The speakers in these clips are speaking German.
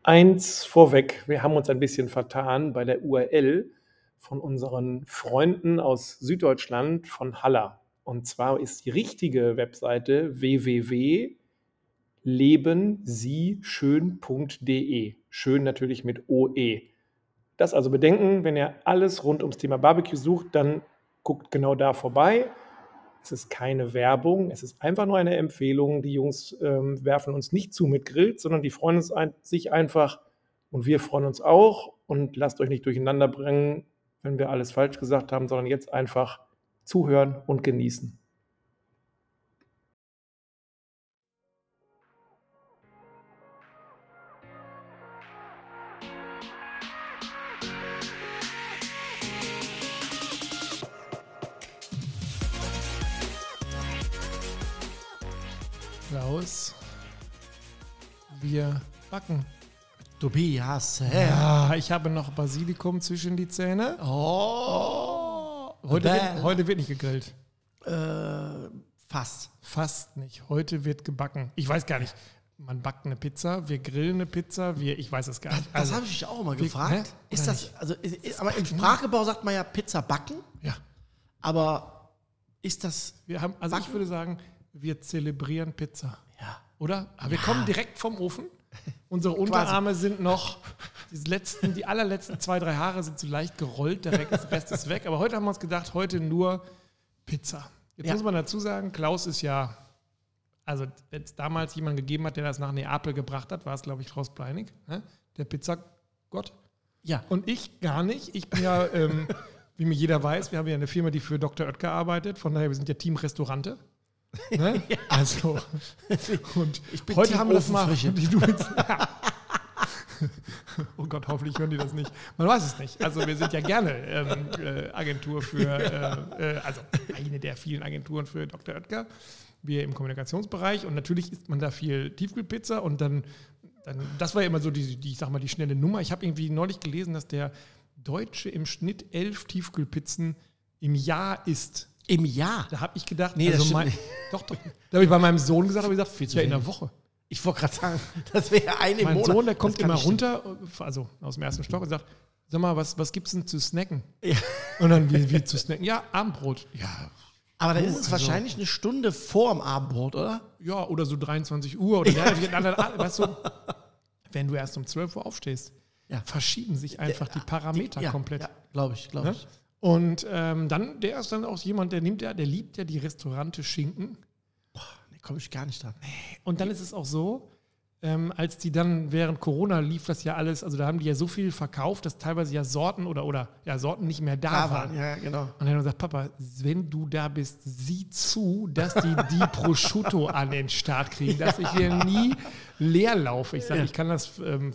Eins vorweg, wir haben uns ein bisschen vertan bei der URL von unseren Freunden aus Süddeutschland von Halla. Und zwar ist die richtige Webseite www.lebensieschön.de. Schön natürlich mit OE. Das also bedenken, wenn ihr alles rund ums Thema Barbecue sucht, dann guckt genau da vorbei. Es ist keine Werbung, es ist einfach nur eine Empfehlung. Die Jungs werfen uns nicht zu mit Grills, sondern die freuen sich einfach und wir freuen uns auch. Und lasst euch nicht durcheinander bringen, wenn wir alles falsch gesagt haben, sondern jetzt einfach zuhören und genießen. Klaus, wir backen. Tobias, Ja, ich habe noch Basilikum zwischen die Zähne. Heute wird nicht gegrillt. Fast. Fast nicht. Heute wird gebacken. Ich weiß gar nicht. Man backt eine Pizza, wir grillen eine Pizza, ich weiß es gar nicht. Das habe ich mich auch immer gefragt. Ist das, aber im Sprachgebrauch sagt man ja Pizza backen. Ja. Aber ist das. Ich würde sagen, wir zelebrieren Pizza. Ja. Oder? Aber wir kommen direkt vom Ofen. Unsere Unterarme sind noch, die allerletzten 2-3 Haare sind so leicht gerollt, der Rest ist weg. Aber heute haben wir uns gedacht, heute nur Pizza. Jetzt muss man dazu sagen, Klaus ist ja, also wenn es damals jemanden gegeben hat, der das nach Neapel gebracht hat, war es, glaube ich, Klaus Pleinig, der Pizzagott. Ja. Und ich gar nicht. Ich bin ja, wie mir jeder weiß, wir haben ja eine Firma, die für Dr. Oetker arbeitet. Von daher, wir sind ja Team Restaurante. Ne? Ja. Also, und ich bin heute Team haben wir das mal. Oh Gott, hoffentlich hören die das nicht. Man weiß es nicht. Also wir sind ja gerne Agentur für, also eine der vielen Agenturen für Dr. Oetker. Wir im Kommunikationsbereich und natürlich isst man da viel Tiefkühlpizza und dann das war ja immer so ich sag mal, die schnelle Nummer. Ich habe irgendwie neulich gelesen, dass der Deutsche im Schnitt 11 Tiefkühlpizzen im Jahr isst. Im Jahr? Da habe ich gedacht, nee, also doch. Da habe ich bei meinem Sohn gesagt, viel zu in der Woche. Ich wollte gerade sagen, das wäre ein im Monat. Mein Sohn, der kommt immer runter, also aus dem ersten Stock und sagt, sag mal, was gibt's denn zu snacken? Ja. Und dann, wie zu snacken? Ja, Abendbrot. Ja. Aber dann ist es wahrscheinlich eine Stunde vor dem Abendbrot, oder? Ja, oder so 23 Uhr. Oder weißt du, wenn du erst um 12 Uhr aufstehst, verschieben sich einfach die Parameter komplett. Ja, glaube ich. Und der ist dann auch jemand, der liebt ja die Restaurante Schinken. Boah, da komme ich gar nicht dran. Und dann ist es auch so, als die dann während Corona lief das ja alles, also da haben die ja so viel verkauft, dass teilweise ja Sorten oder Sorten nicht mehr da waren. Ja, genau. Und dann hat er gesagt, Papa, wenn du da bist, sieh zu, dass die Prosciutto an den Start kriegen, dass ich hier nie leer laufe. Ich sage, ich kann das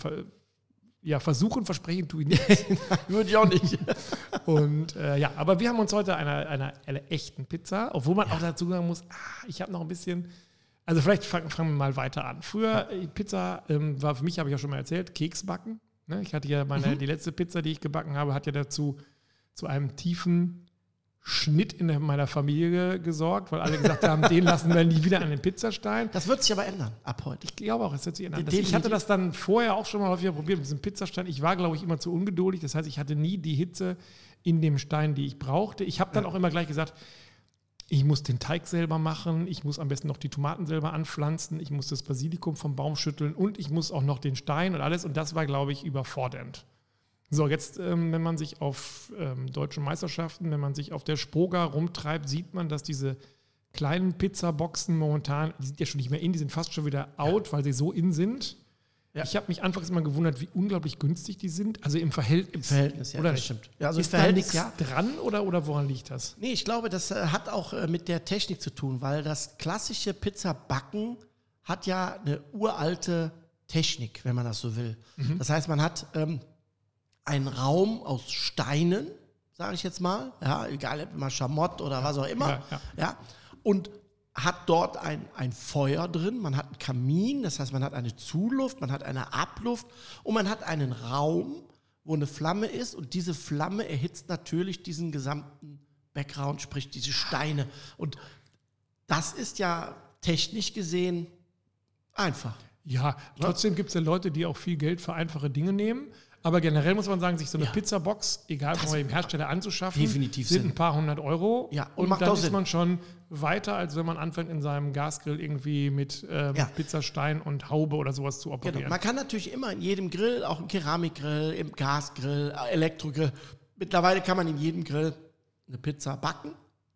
versuchen, versprechen tue ich nicht. Würde ich auch nicht. Und aber wir haben uns heute einer echten Pizza, obwohl man auch dazu sagen muss, ich habe noch ein bisschen, also vielleicht fangen wir mal weiter an. Früher, Pizza war für mich, habe ich ja schon mal erzählt, Keksbacken. Ne? Ich hatte ja die letzte Pizza, die ich gebacken habe, hat ja dazu zu einem tiefen Schnitt in meiner Familie gesorgt, weil alle gesagt haben, den lassen wir nie wieder an den Pizzastein. Das wird sich aber ändern, ab heute. Ich glaube auch, es wird sich ändern. Ich hatte das dann vorher auch schon mal häufiger probiert mit diesem Pizzastein. Ich war, glaube ich, immer zu ungeduldig. Das heißt, ich hatte nie die Hitze in dem Stein, die ich brauchte. Ich habe dann auch immer gleich gesagt, ich muss den Teig selber machen, ich muss am besten noch die Tomaten selber anpflanzen, ich muss das Basilikum vom Baum schütteln und ich muss auch noch den Stein und alles. Und das war, glaube ich, überfordernd. So, jetzt, wenn man sich auf deutschen Meisterschaften, wenn man sich auf der Spoga rumtreibt, sieht man, dass diese kleinen Pizzaboxen momentan, die sind ja schon nicht mehr in, die sind fast schon wieder out, weil sie so in sind. Ja. Ich habe mich anfangs immer gewundert, wie unglaublich günstig die sind. Also im Verhältnis. Ja, oder das stimmt. Ja, also ist da nichts dran oder woran liegt das? Nee, ich glaube, das hat auch mit der Technik zu tun, weil das klassische Pizzabacken hat ja eine uralte Technik, wenn man das so will. Mhm. Das heißt, man hat einen Raum aus Steinen, sage ich jetzt mal, ja, egal ob immer Schamott oder was auch immer, ja, und hat dort ein Feuer drin, man hat einen Kamin, das heißt, man hat eine Zuluft, man hat eine Abluft und man hat einen Raum, wo eine Flamme ist und diese Flamme erhitzt natürlich diesen gesamten Background, sprich diese Steine. Und das ist ja technisch gesehen einfach. Ja, trotzdem gibt es ja Leute, die auch viel Geld für einfache Dinge nehmen. Aber generell muss man sagen, sich so eine Pizzabox, egal von welchem Hersteller anzuschaffen, definitiv sind ein paar hundert Euro. Ja, und macht dann auch ist Sinn. man schon weiter, als wenn man anfängt, in seinem Gasgrill irgendwie mit Pizzastein und Haube oder sowas zu operieren. Genau. Man kann natürlich immer in jedem Grill, auch im Keramikgrill, im Gasgrill, Elektrogrill, mittlerweile kann man in jedem Grill eine Pizza backen.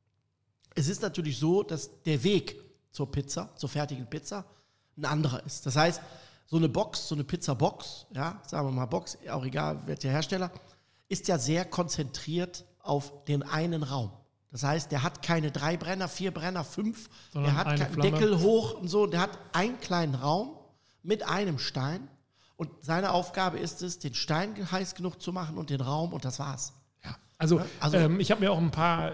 Es ist natürlich so, dass der Weg zur Pizza, zur fertigen Pizza, ein anderer ist. Das heißt, so eine Box, so eine Pizzabox, ja, sagen wir mal Box, auch egal welcher Hersteller, ist ja sehr konzentriert auf den einen Raum. Das heißt, der hat keine 3 Brenner, 4 Brenner, 5, sondern der hat eine keinen Flamme. Deckel hoch und so, der hat einen kleinen Raum mit einem Stein und seine Aufgabe ist es, den Stein heiß genug zu machen und den Raum und das war's. Ja. Also ich habe mir auch ein paar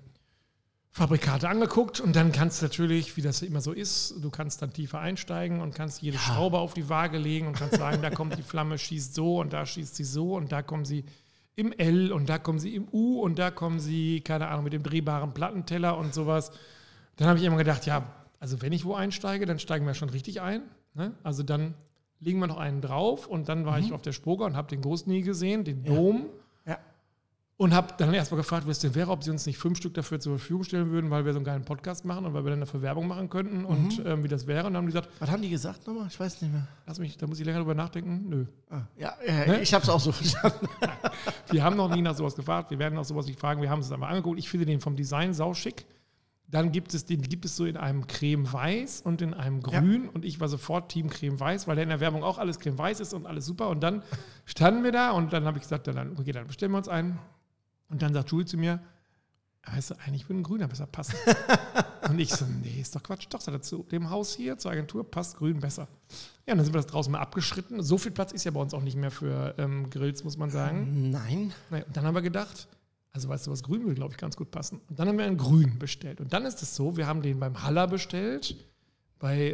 Fabrikate angeguckt und dann kannst du natürlich, wie das immer so ist, du kannst dann tiefer einsteigen und kannst jede Schraube auf die Waage legen und kannst sagen, da kommt die Flamme, schießt so und da schießt sie so und da kommen sie im L und da kommen sie im U und da kommen sie, keine Ahnung, mit dem drehbaren Plattenteller und sowas. Dann habe ich immer gedacht, ja, also wenn ich wo einsteige, dann steigen wir schon richtig ein. Ne? Also dann legen wir noch einen drauf und dann war ich auf der Spoga und habe den Großen nie gesehen, den Dom. Ja. Und habe dann erstmal gefragt, wie es denn wäre, ob sie uns nicht 5 Stück dafür zur Verfügung stellen würden, weil wir so einen geilen Podcast machen und weil wir dann dafür Werbung machen könnten und wie das wäre. Und dann haben die gesagt, Was haben die gesagt nochmal? Ich weiß nicht mehr. da muss ich länger drüber nachdenken. Nö. Ich habe es auch so verstanden. Wir haben noch nie nach sowas gefragt, wir werden nach sowas nicht fragen, wir haben es einmal angeguckt. Ich finde den vom Design sauschick. Dann gibt es so in einem Creme-Weiß und in einem Grün und ich war sofort Team Creme-Weiß, weil der in der Werbung auch alles Creme-Weiß ist und alles super. Und dann standen wir da und dann habe ich gesagt, dann bestellen wir uns einen. Und dann sagt Julie zu mir, weißt du, eigentlich würde ein Grüner besser passen. Und ich so, nee, ist doch Quatsch. Doch, sagt er, zu dem Haus hier, zur Agentur, passt Grün besser. Ja, und dann sind wir das draußen mal abgeschritten. So viel Platz ist ja bei uns auch nicht mehr für Grills, muss man sagen. Nein. Naja, und dann haben wir gedacht, also weißt du was, Grün würde, glaube ich, ganz gut passen. Und dann haben wir einen Grün bestellt. Und dann ist es so, wir haben den beim Haller bestellt, bei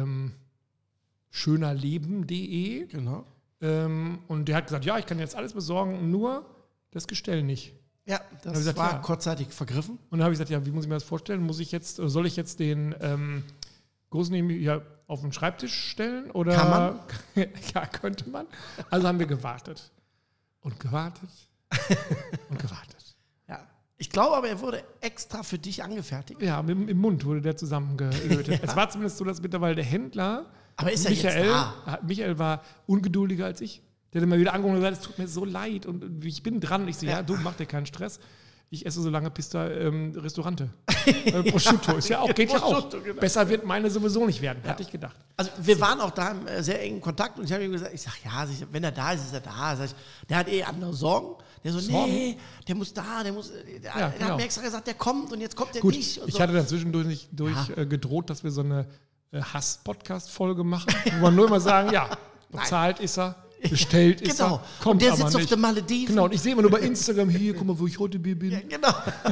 schönerleben.de. Genau. Und der hat gesagt, ja, ich kann jetzt alles besorgen, nur das Gestell nicht. Ja, das gesagt, war ja. kurzzeitig vergriffen. Und dann habe ich gesagt, ja, wie muss ich mir das vorstellen? Soll ich jetzt den Großen hier auf den Schreibtisch stellen? Oder? Kann man? Ja, könnte man. Also haben wir gewartet. Und gewartet. Und gewartet. Ja. Ich glaube aber, er wurde extra für dich angefertigt. Ja, im Mund wurde der zusammengelötet. Es war zumindest so, dass mittlerweile der Händler, Aber ist er jetzt da? Michael war ungeduldiger als ich. Der hat immer wieder angeguckt und gesagt, es tut mir so leid und ich bin dran. Und ich so, ja, du, mach dir keinen Stress. Ich esse so lange Pista Restaurante. Prosciutto ist ja auch, geht ja auch. Genau. Besser wird meine sowieso nicht werden, hatte ich gedacht. Also wir waren auch da im sehr engen Kontakt und ich habe ihm gesagt, ich sage, ja, wenn er da ist, ist er da. Sag ich, der hat andere Sorgen. Der so, nee, der muss da, der hat mir extra gesagt, der kommt und jetzt kommt er nicht. Und ich so. hatte dann zwischendurch gedroht, dass wir so eine Hass-Podcast-Folge machen, wo wir nur immer sagen, ja, bezahlt ist er. Bestellt ist genau. er, kommt und der aber sitzt nicht. auf den Malediven. Genau, und ich sehe immer nur bei Instagram, hier, guck mal, wo ich heute bin. Ja, genau.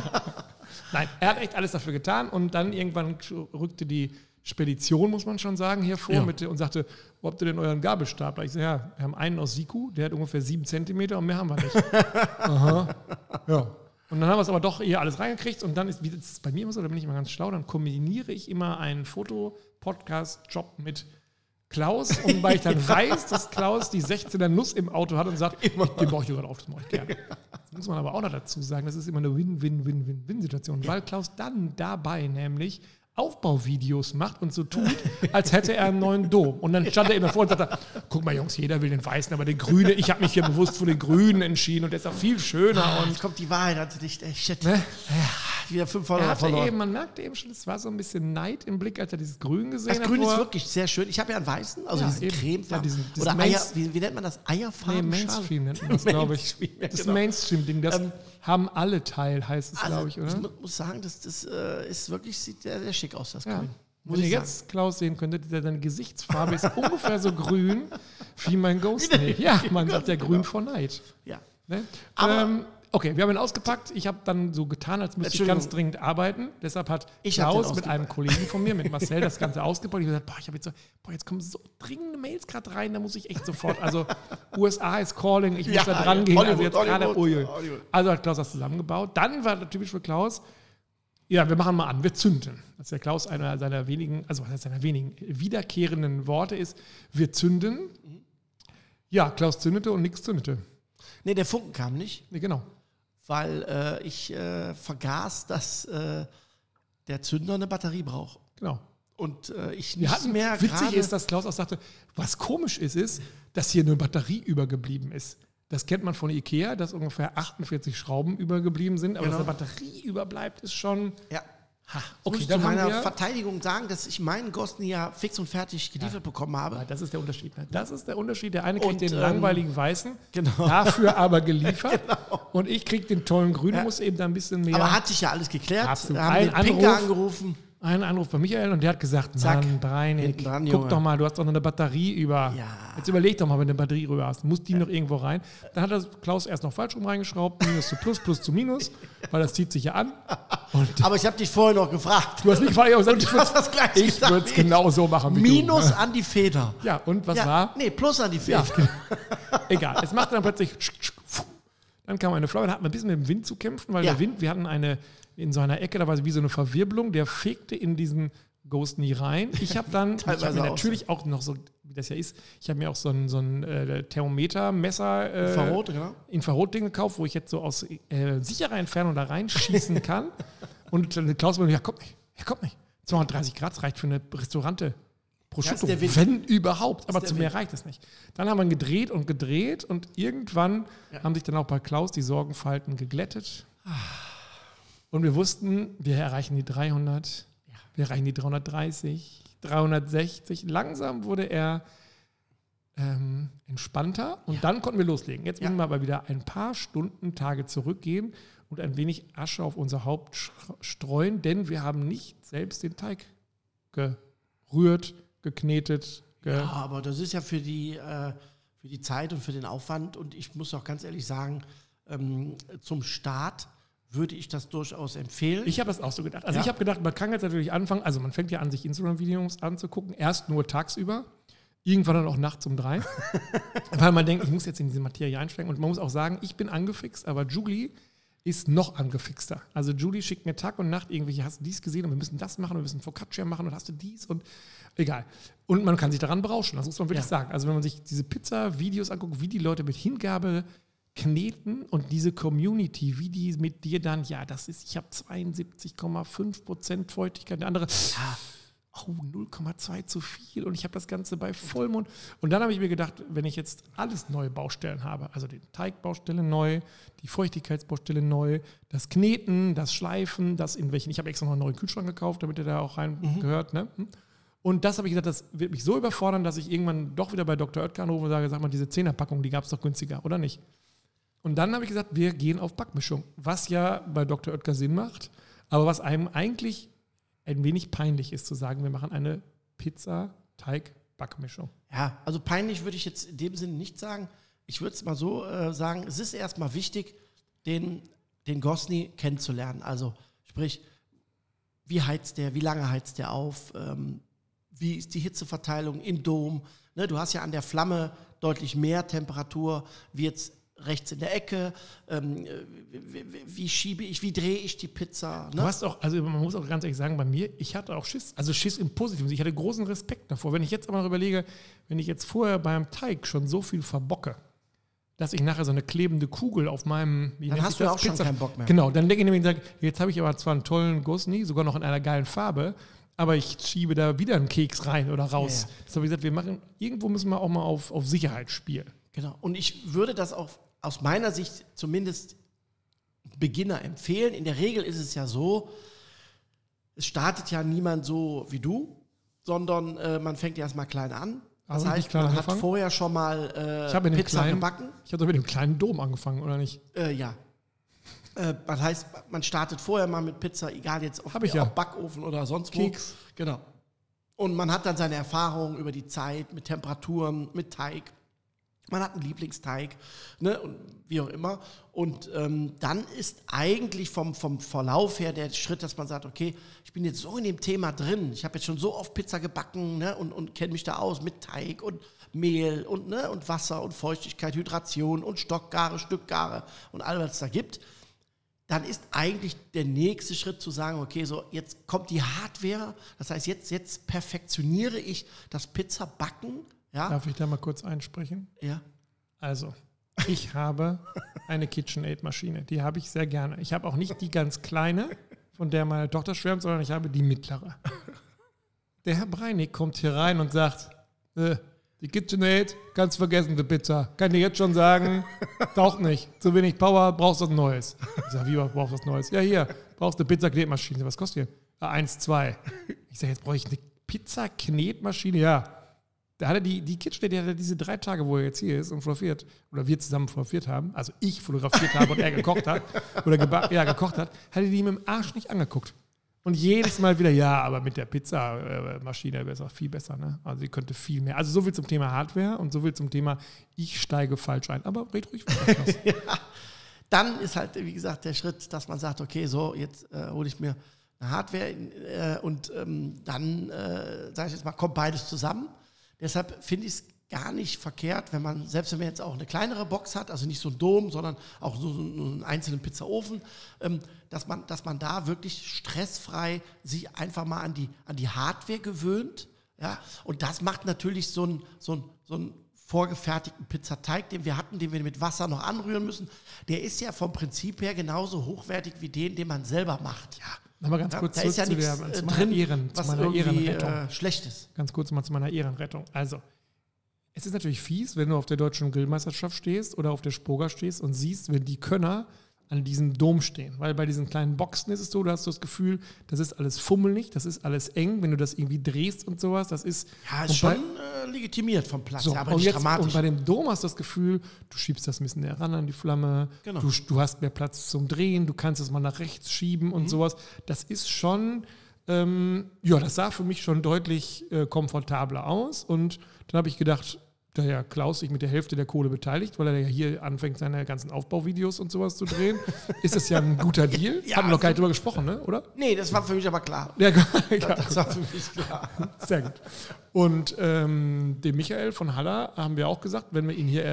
Nein, er hat echt alles dafür getan und dann irgendwann rückte die Spedition, muss man schon sagen, hier vor und sagte, wo habt ihr denn euren Gabelstapler? Ich sage, ja, wir haben einen aus Siku, der hat ungefähr 7 Zentimeter und mehr haben wir nicht. Aha, ja. Und dann haben wir es aber doch hier alles reingekriegt und dann ist, wie das ist bei mir immer so, da bin ich immer ganz schlau, dann kombiniere ich immer einen Foto-Podcast-Job mit Klaus, und weil ich dann weiß, dass Klaus die 16er Nuss im Auto hat und sagt, den baue ich dir gerade auf, das mache ich gerne. Das muss man aber auch noch dazu sagen, das ist immer eine Win-Win-Win-Win-Win-Situation, weil Klaus dann dabei nämlich Aufbauvideos macht und so tut, als hätte er einen neuen Dom. Und dann stand er immer vor und sagte, guck mal Jungs, jeder will den Weißen, aber den Grünen, ich habe mich hier bewusst für den Grünen entschieden und der ist auch viel schöner. Und jetzt kommt die Wahrheit, also nicht, shit. Ne? Wieder 5 Follower verloren. Man merkte eben schon, es war so ein bisschen Neid im Blick, als er dieses Grün gesehen hat. Das Grün ist wirklich sehr schön. Ich habe ja einen weißen, also diesen Cremefarben. Ja, oder Eier, wie nennt man das? Eierfarben? Nee, Mainstream nennt man das, glaube ich. Ja, das genau. Mainstream-Ding, das haben alle Teil, heißt es, glaube ich, oder? Ich muss sagen, das ist wirklich, sieht sehr, sehr schick aus, das Ja. Grün. Wenn ihr jetzt Klaus sehen könntet, seine Gesichtsfarbe ist ungefähr so grün wie mein Ghost. Ja, man sagt ja grün vor Neid. Ja. Ne? Aber okay, wir haben ihn ausgepackt. Ich habe dann so getan, als müsste ich ganz dringend arbeiten. Deshalb hat Klaus mit einem Kollegen von mir, mit Marcel, das Ganze ausgepackt. Ich habe gesagt, jetzt kommen so dringende Mails gerade rein, da muss ich echt sofort, also USA ist calling, ich muss da dran gehen. Hollywood, also jetzt gerade, Hollywood. Also hat Klaus das zusammengebaut. Dann war typisch für Klaus, Ja, wir machen mal an. Wir zünden. Das ist der Klaus einer seiner wenigen, also was heißt seiner wenigen wiederkehrenden Worte ist, wir zünden. Ja, Klaus zündete und nichts zündete. Nee, der Funken kam nicht, Nee, genau. weil ich vergaß, dass der Zünder eine Batterie braucht. Genau. Und ich Wir nicht hatten, mehr witzig gerade... ist, dass Klaus auch sagte, was komisch ist, dass hier eine Batterie übergeblieben ist. Das kennt man von Ikea, dass ungefähr 48 Schrauben übergeblieben sind, aber Genau. dass eine Batterie überbleibt, ist schon... Ja. Okay, Muss dann zu haben meiner wir... Verteidigung sagen, dass ich meinen Gosni ja fix und fertig geliefert bekommen habe. Ja, das ist der Unterschied. Ne? Das ist der Unterschied. Der eine kriegt Und, den langweiligen Weißen, genau. dafür aber geliefert. Und ich kriege den tollen Grünen, muss eben da ein bisschen mehr... Aber hat sich ja alles geklärt. Absolut. Wir haben Ein den Pinker Anruf. angerufen. Einen Anruf bei Michael und der hat gesagt, Zack, Mann, Breinig, hinten dran, guck Junge. doch mal, du hast doch noch eine Batterie über. Ja. Jetzt überleg doch mal, wenn du eine Batterie rüber hast. Muss die noch irgendwo rein? Dann hat das Klaus erst noch falsch rum reingeschraubt, Minus zu Plus, Plus zu Minus, weil das zieht sich ja an. Und Aber ich habe dich vorher noch gefragt. du hast nicht falsch gesagt, Du hast das gleiche ich gesagt würde es wie ich. genau so machen wie Minus du. an die Feder. Ja, und was Ja, war? nee, plus an die Ja, Feder. egal. Es machte dann plötzlich. Dann kam eine Flamme, dann hatten wir ein bisschen mit dem Wind zu kämpfen, weil Ja. der Wind, wir hatten in so einer Ecke, da war wie so eine Verwirbelung, der fegte in diesen Ghost nie rein. Ich habe dann, ich Teilweise habe mir auch natürlich auch noch so, wie das ja ist, ich habe mir auch so ein Thermometermesser, Infrarot, genau. Infrarotding gekauft, wo ich jetzt so aus sicherer Entfernung da reinschießen kann. Und Klaus meinte, ja, kommt nicht. 230 Grad reicht für eine Restaurante. Prosciutto, Ja, ist der Wind. wenn überhaupt. Aber der zu mehr Wind. reicht es nicht. Dann haben wir gedreht und irgendwann haben sich dann auch bei Klaus die Sorgenfalten geglättet. Und wir wussten, wir erreichen die 300, wir erreichen die 330, 360. Langsam wurde er entspannter und dann konnten wir loslegen. Jetzt müssen wir aber wieder ein paar Stunden, Tage zurückgehen und ein wenig Asche auf unser Haupt streuen, denn wir haben nicht selbst den Teig gerührt, geknetet. Ja, aber das ist ja für die Zeit und für den Aufwand. Und ich muss auch ganz ehrlich sagen, zum Start würde ich das durchaus empfehlen. Ich habe das auch so gedacht. Also Ja. ich habe gedacht, man kann jetzt natürlich anfangen, also man fängt ja an, sich Instagram-Videos anzugucken, erst nur tagsüber, irgendwann dann auch nachts um 3, weil man denkt, ich muss jetzt in diese Materie einsteigen und man muss auch sagen, ich bin angefixt, aber Julie ist noch angefixter. Also Julie schickt mir Tag und Nacht irgendwelche, hast du dies gesehen und wir müssen das machen und wir müssen Focaccia machen und hast du dies und egal. Und man kann sich daran berauschen, das muss man wirklich sagen. Also wenn man sich diese Pizza-Videos anguckt, wie die Leute mit Hingabe kneten und diese Community, wie die mit dir dann, ja, das ist, ich habe 72,5% Feuchtigkeit, der andere, oh, 0,2 zu viel und ich habe das Ganze bei Vollmond. Und dann habe ich mir gedacht, wenn ich jetzt alles neue Baustellen habe, also die Teigbaustelle neu, die Feuchtigkeitsbaustelle neu, das Kneten, das Schleifen, das in welchen, ich habe extra noch einen neuen Kühlschrank gekauft, damit der da auch rein gehört, ne? Und das habe ich gesagt, das wird mich so überfordern, dass ich irgendwann doch wieder bei Dr. Oetker anrufe und sage, sag mal, diese 10er-Packung, die gab es doch günstiger, oder nicht? Und dann habe ich gesagt, wir gehen auf Backmischung, was ja bei Dr. Oetker Sinn macht, aber was einem eigentlich ein wenig peinlich ist, zu sagen, wir machen eine Pizza-Teig-Backmischung. Ja, also peinlich würde ich jetzt in dem Sinne nicht sagen. Ich würde es mal so sagen, es ist erstmal wichtig, den Gosni kennenzulernen. Also sprich, wie heizt der, wie lange heizt der auf, wie ist die Hitzeverteilung im Dom. Ne, du hast ja an der Flamme deutlich mehr Temperatur, wie jetzt rechts in der Ecke, wie drehe ich die Pizza. Ne? Du hast auch, also man muss auch ganz ehrlich sagen, bei mir, ich hatte auch Schiss, also Schiss im Positiven, ich hatte großen Respekt davor. Wenn ich jetzt aber noch überlege, wenn ich jetzt vorher beim Teig schon so viel verbocke, dass ich nachher so eine klebende Kugel auf meinem... Dann hast du ja auch schon keinen Bock mehr. Genau, dann denke ich nämlich, jetzt habe ich aber zwar einen tollen Gosni, sogar noch in einer geilen Farbe, aber ich schiebe da wieder einen Keks rein oder raus. Ja. Das habe ich gesagt, irgendwo müssen wir auch mal auf Sicherheit spielen. Genau. Und ich würde das auch aus meiner Sicht zumindest Beginner empfehlen. In der Regel ist es ja so, es startet ja niemand so wie du, sondern man fängt erstmal klein an. Das Also heißt, klein man hat angefangen? vorher schon mal Ich habe Pizza gebacken. Ich habe doch mit dem kleinen Dom angefangen, oder nicht? Ja. Das heißt, man startet vorher mal mit Pizza, egal jetzt Hab ich ja. ob Backofen oder sonst wo. Keks. Genau. Und man hat dann seine Erfahrungen über die Zeit mit Temperaturen, mit Teig. Man hat einen Lieblingsteig, ne, und wie auch immer. Und dann ist eigentlich vom Verlauf her der Schritt, dass man sagt, okay, ich bin jetzt so in dem Thema drin. Ich habe jetzt schon so oft Pizza gebacken, ne, und kenne mich da aus mit Teig und Mehl und, ne, und Wasser und Feuchtigkeit, Hydration und Stockgare, Stückgare und all was es da gibt. dann ist eigentlich der nächste Schritt zu sagen, okay, so jetzt kommt die Hardware, das heißt, jetzt perfektioniere ich das Pizzabacken. Ja? Darf ich da mal kurz einsprechen? Ja. Also, ich habe eine KitchenAid-Maschine, die habe ich sehr gerne. Ich habe auch nicht die ganz kleine, von der meine Tochter schwärmt, sondern ich habe die mittlere. Der Herr Breinig kommt hier rein und sagt, die KitchenAid, kannst vergessen, die Pizza. Kann dir jetzt schon sagen, taucht nicht. Zu wenig Power, brauchst du was Neues. Ich sage, wie brauchst du was Neues? Ja, hier, brauchst du eine Pizza-Knetmaschine. Was kostet die? 1,2. Ich sage, jetzt brauche ich eine Pizza-Knetmaschine. Ja. Da hat er die KitchenAid, die hat er diese 3 Tage, wo er jetzt hier ist und fotografiert, oder wir zusammen fotografiert haben, also ich fotografiert habe und er gekocht hat, oder gekocht hat, hat er die mit dem Arsch nicht angeguckt. Und jedes Mal wieder, ja, aber mit der Pizzamaschine wäre es auch viel besser. Ne? Also sie könnte viel mehr. Also so viel zum Thema Hardware und so viel zum Thema, ich steige falsch ein. Aber red ruhig weiter. Ja. Dann ist halt, wie gesagt, der Schritt, dass man sagt, okay, so, jetzt hole ich mir eine Hardware und dann, sage ich jetzt mal, kommt beides zusammen. Deshalb finde ich es gar nicht verkehrt, selbst wenn man jetzt auch eine kleinere Box hat, also nicht so ein Dom, sondern auch so einen einzelnen Pizzaofen, dass man da wirklich stressfrei sich einfach mal an die Hardware gewöhnt. Ja? Und das macht natürlich so einen vorgefertigten Pizzateig, den wir hatten, den wir mit Wasser noch anrühren müssen. Der ist ja vom Prinzip her genauso hochwertig wie den man selber macht. Ja. Nochmal ganz kurz da ist ja nichts zu drin, was meiner Ehrenrettung. Schlecht ist. Ganz kurz mal zu meiner Ehrenrettung. Also, es ist natürlich fies, wenn du auf der Deutschen Grillmeisterschaft stehst oder auf der Spoga stehst und siehst, wenn die Könner an diesem Dom stehen. Weil bei diesen kleinen Boxen ist es so, du hast das Gefühl, das ist alles fummelig, das ist alles eng, wenn du das irgendwie drehst und sowas, das ist... Ja, ist schon legitimiert vom Platz, so, aber nicht dramatisch. Und bei dem Dom hast du das Gefühl, du schiebst das ein bisschen näher ran an die Flamme, genau. du hast mehr Platz zum Drehen, du kannst es mal nach rechts schieben und sowas. Das ist schon... das sah für mich schon deutlich komfortabler aus und dann habe ich gedacht, da ja Klaus sich mit der Hälfte der Kohle beteiligt, weil er ja hier anfängt, seine ganzen Aufbauvideos und sowas zu drehen, ist das ja ein guter Deal. Ja, haben wir noch gar nicht drüber gesprochen, ne? Oder? Nee, das war für mich aber klar. Ja, das war für mich klar. Sehr gut. Und dem Michael von Haller haben wir auch gesagt, wenn wir ihn hier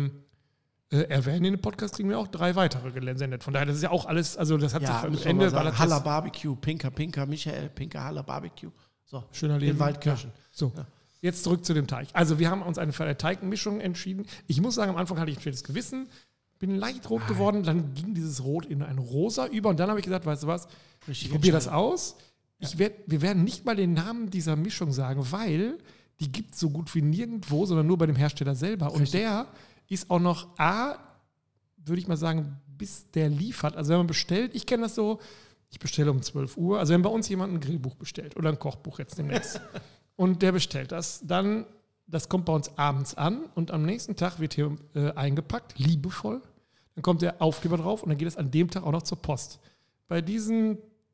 erwähnen in dem Podcast, kriegen wir auch 3 weitere gesendet. Von daher, das ist ja auch alles, also das hat sich am Ende... Haller Barbecue, Pinker, Michael, Pinker, Haller Barbecue. So, schöner Leben. In Waldkirchen. Ja. So. Ja. Jetzt zurück zu dem Teig. Also wir haben uns für eine Teigmischung entschieden. Ich muss sagen, am Anfang hatte ich ein schlechtes Gewissen, bin leicht rot geworden, dann ging dieses Rot in ein Rosa über und dann habe ich gesagt, weißt du was, ich probiere das aus. Ja. Wir werden nicht mal den Namen dieser Mischung sagen, weil die gibt es so gut wie nirgendwo, sondern nur bei dem Hersteller selber. Richtig. Und der ist auch noch würde ich mal sagen, bis der liefert. Also wenn man bestellt, ich kenne das so, ich bestelle um 12 Uhr. Also wenn bei uns jemand ein Grillbuch bestellt oder ein Kochbuch jetzt demnächst und der bestellt das, dann, das kommt bei uns abends an und am nächsten Tag wird hier eingepackt, liebevoll. Dann kommt der Aufkleber drauf und dann geht es an dem Tag auch noch zur Post. Bei diesen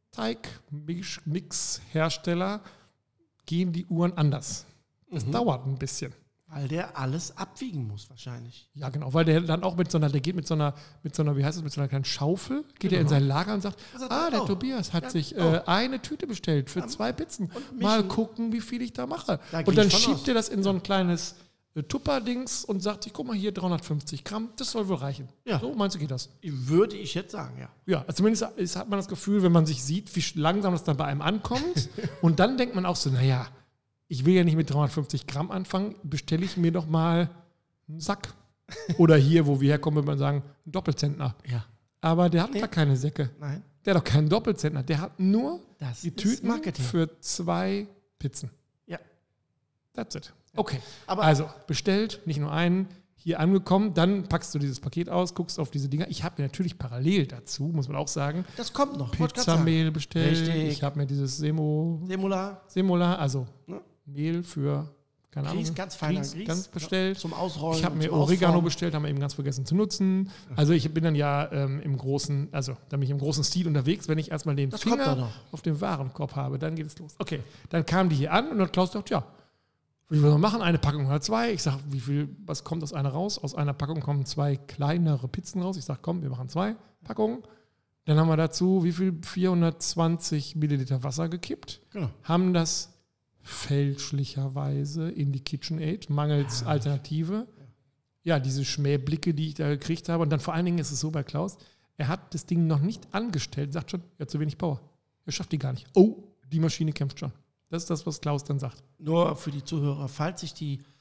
Teigmix-Hersteller gehen die Uhren anders. Das dauert ein bisschen. Weil der alles abwiegen muss wahrscheinlich. Ja, genau, weil der dann auch der geht mit so einer, wie heißt es, mit so einer kleinen Schaufel, geht er in sein Lager und sagt, der Tobias hat sich eine Tüte bestellt für 2 Pizzen. Mal gucken, wie viel ich da mache. Und dann schiebt er das in so ein kleines Tupperdings und sagt, guck mal hier, 350 Gramm, das soll wohl reichen. Ja. So, meinst du, geht das? Würde ich jetzt sagen, ja. Ja, also zumindest hat man das Gefühl, wenn man sich sieht, wie langsam das dann bei einem ankommt. Und dann denkt man auch so, naja, ich will ja nicht mit 350 Gramm anfangen, bestelle ich mir doch mal einen Sack. Oder hier, wo wir herkommen, würde man sagen, einen Doppelzentner. Ja. Aber der hat da keine Säcke. Nein. Der hat doch keinen Doppelzentner. Der hat nur die Tüten Marketing für 2 Pizzen. Ja. That's it. Okay. Aber also, bestellt, nicht nur einen, hier angekommen, dann packst du dieses Paket aus, guckst auf diese Dinger. Ich habe mir natürlich parallel dazu, muss man auch sagen, das kommt noch. Pizzamehl bestellt. Richtig. Ich habe mir dieses Semola, also Mehl für, keine Ahnung, ganz feiner Grieß, ganz bestellt. Zum Ausrollen. Ich habe mir Oregano bestellt, haben wir eben ganz vergessen zu nutzen. Also ich bin dann ja im großen Stil unterwegs, wenn ich erstmal den Finger auf dem Warenkorb habe, dann geht es los. Okay, dann kamen die hier an und dann Klaus sagt, ja, wie wollen wir machen? Eine Packung oder 2? Ich sage, was kommt aus einer raus? Aus einer Packung kommen 2 kleinere Pizzen raus. Ich sage, komm, wir machen 2 Packungen. Dann haben wir dazu, 420 Milliliter Wasser gekippt. Genau. Haben das fälschlicherweise in die KitchenAid, mangels Alternative. Ja, diese Schmähblicke, die ich da gekriegt habe. Und dann vor allen Dingen ist es so bei Klaus, Er hat das Ding noch nicht angestellt, sagt schon, er hat zu wenig Power. Er schafft die gar nicht. Oh, die Maschine kämpft schon. Das ist das, was Klaus dann sagt. Nur für die Zuhörer, falls sich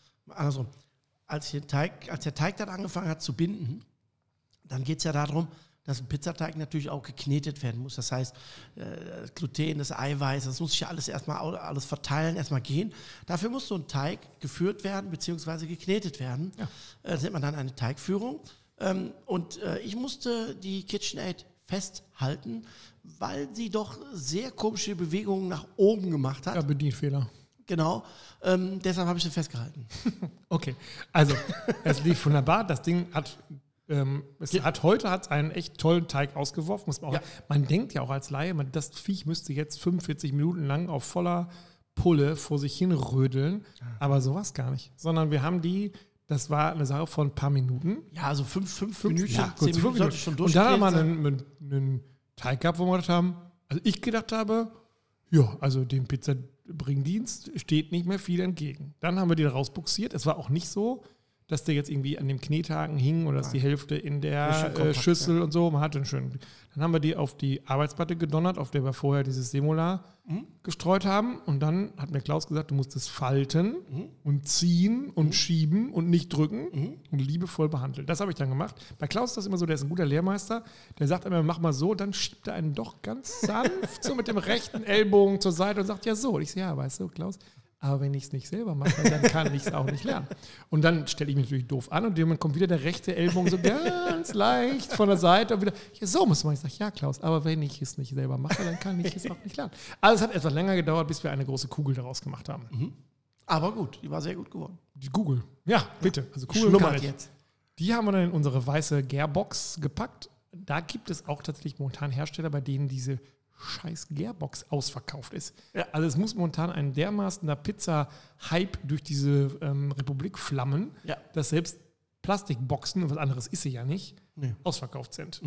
als der Teig dann angefangen hat zu binden, dann geht es ja darum, dass ein Pizzateig natürlich auch geknetet werden muss. Das heißt, das Gluten, das Eiweiß, das muss sich ja alles verteilen, erstmal gehen. Dafür muss so ein Teig geführt werden, beziehungsweise geknetet werden. Ja. Das nennt man dann eine Teigführung. Ich musste die KitchenAid festhalten, weil sie doch sehr komische Bewegungen nach oben gemacht hat. Ja, Bedienfehler. Genau, deshalb habe ich sie festgehalten. Okay, also es lief wunderbar. Das Ding hat heute einen echt tollen Teig ausgeworfen. Man denkt ja auch als Laie, das Viech müsste jetzt 45 Minuten lang auf voller Pulle vor sich hin rödeln. Aber sowas gar nicht. Sondern wir haben das war eine Sache von ein paar Minuten. Ja, also fünf Minuten, ja, 10 Minuten sollte schon und dann haben wir einen Teig gehabt, wo wir gedacht haben, also ich gedacht habe, ja, also dem Pizzabringdienst steht nicht mehr viel entgegen. Dann haben wir die da rausbuxiert. Es war auch nicht so, dass der jetzt irgendwie an dem Knethaken hing oder dass die Hälfte in der kompakt, Schüssel und so. Man hatte dann haben wir die auf die Arbeitsplatte gedonnert, auf der wir vorher dieses Semola gestreut haben. Und dann hat mir Klaus gesagt, du musst es falten und ziehen und schieben und nicht drücken und liebevoll behandeln. Das habe ich dann gemacht. Bei Klaus ist das immer so, der ist ein guter Lehrmeister. Der sagt immer, mach mal so, dann schiebt er einen doch ganz sanft so mit dem rechten Ellbogen zur Seite und sagt, ja so. Und ich sage, ja, weißt du, Klaus, aber wenn ich es nicht selber mache, dann kann ich es auch nicht lernen. Und dann stelle ich mich natürlich doof an und dann kommt wieder der rechte Ellbogen so ganz leicht von der Seite und wieder, ja, so muss man. Ich sage, ja, Klaus, aber wenn ich es nicht selber mache, dann kann ich es auch nicht lernen. Also es hat etwas länger gedauert, bis wir eine große Kugel daraus gemacht haben. Aber gut, die war sehr gut geworden. Die Kugel, ja, bitte. Also Kugel schlummert jetzt. Die haben wir dann in unsere weiße Gärbox gepackt. Da gibt es auch tatsächlich momentan Hersteller, bei denen diese scheiß Gärbox ausverkauft ist. Ja. Also es muss momentan ein dermaßener Pizza-Hype durch diese Republik flammen, dass selbst Plastikboxen, und was anderes ist sie ja nicht, ausverkauft sind.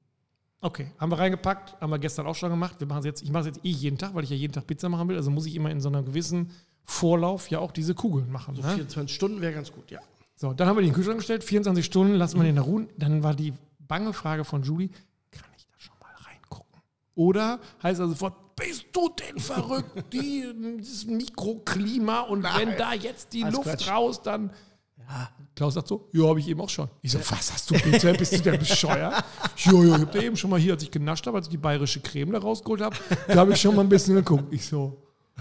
Okay, haben wir reingepackt, haben wir gestern auch schon gemacht. Ich mache es jetzt jeden Tag, weil ich ja jeden Tag Pizza machen will. Also muss ich immer in so einer gewissen Vorlauf ja auch diese Kugeln machen. So 24 Stunden wäre ganz gut, ja. So, dann haben wir den in den Kühlschrank gestellt, 24 Stunden, lassen wir den da ruhen. Dann war die bange Frage von Julie, kann ich da schon mal reingucken? Oder heißt er sofort, bist du denn verrückt? Dieses Mikroklima und wenn da jetzt die Luft raus, dann... Ja. Klaus sagt so, ja, habe ich eben auch schon. Ich so, was hast du bitte? Bist du denn bescheuert? Ja, ich habe da eben schon mal hier, als ich genascht habe, als ich die bayerische Creme da rausgeholt habe, da habe ich schon mal ein bisschen geguckt. Ich so,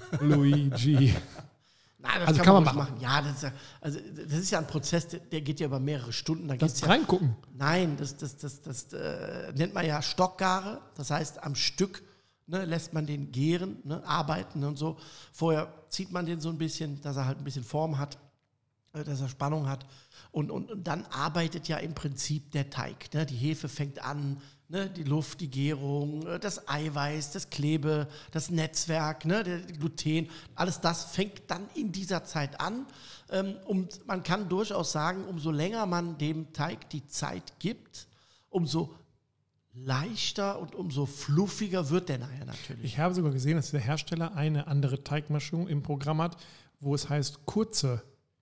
Luigi. Nein, das kann man machen. Ja, das ist ja ein Prozess, der geht ja über mehrere Stunden. Da das reingucken? Nein, das nennt man ja Stockgare. Das heißt, am Stück lässt man den gären, arbeiten und so. Vorher zieht man den so ein bisschen, dass er halt ein bisschen Form hat, dass er Spannung hat. Und dann arbeitet ja im Prinzip der Teig. Ne? Die Hefe fängt an, die Luft, die Gärung, das Eiweiß, das Klebe, das Netzwerk, der Gluten, alles das fängt dann in dieser Zeit an. Und man kann durchaus sagen, umso länger man dem Teig die Zeit gibt, umso leichter und umso fluffiger wird der nachher natürlich. Ich habe sogar gesehen, dass der Hersteller eine andere Teigmischung im Programm hat, wo es heißt kurze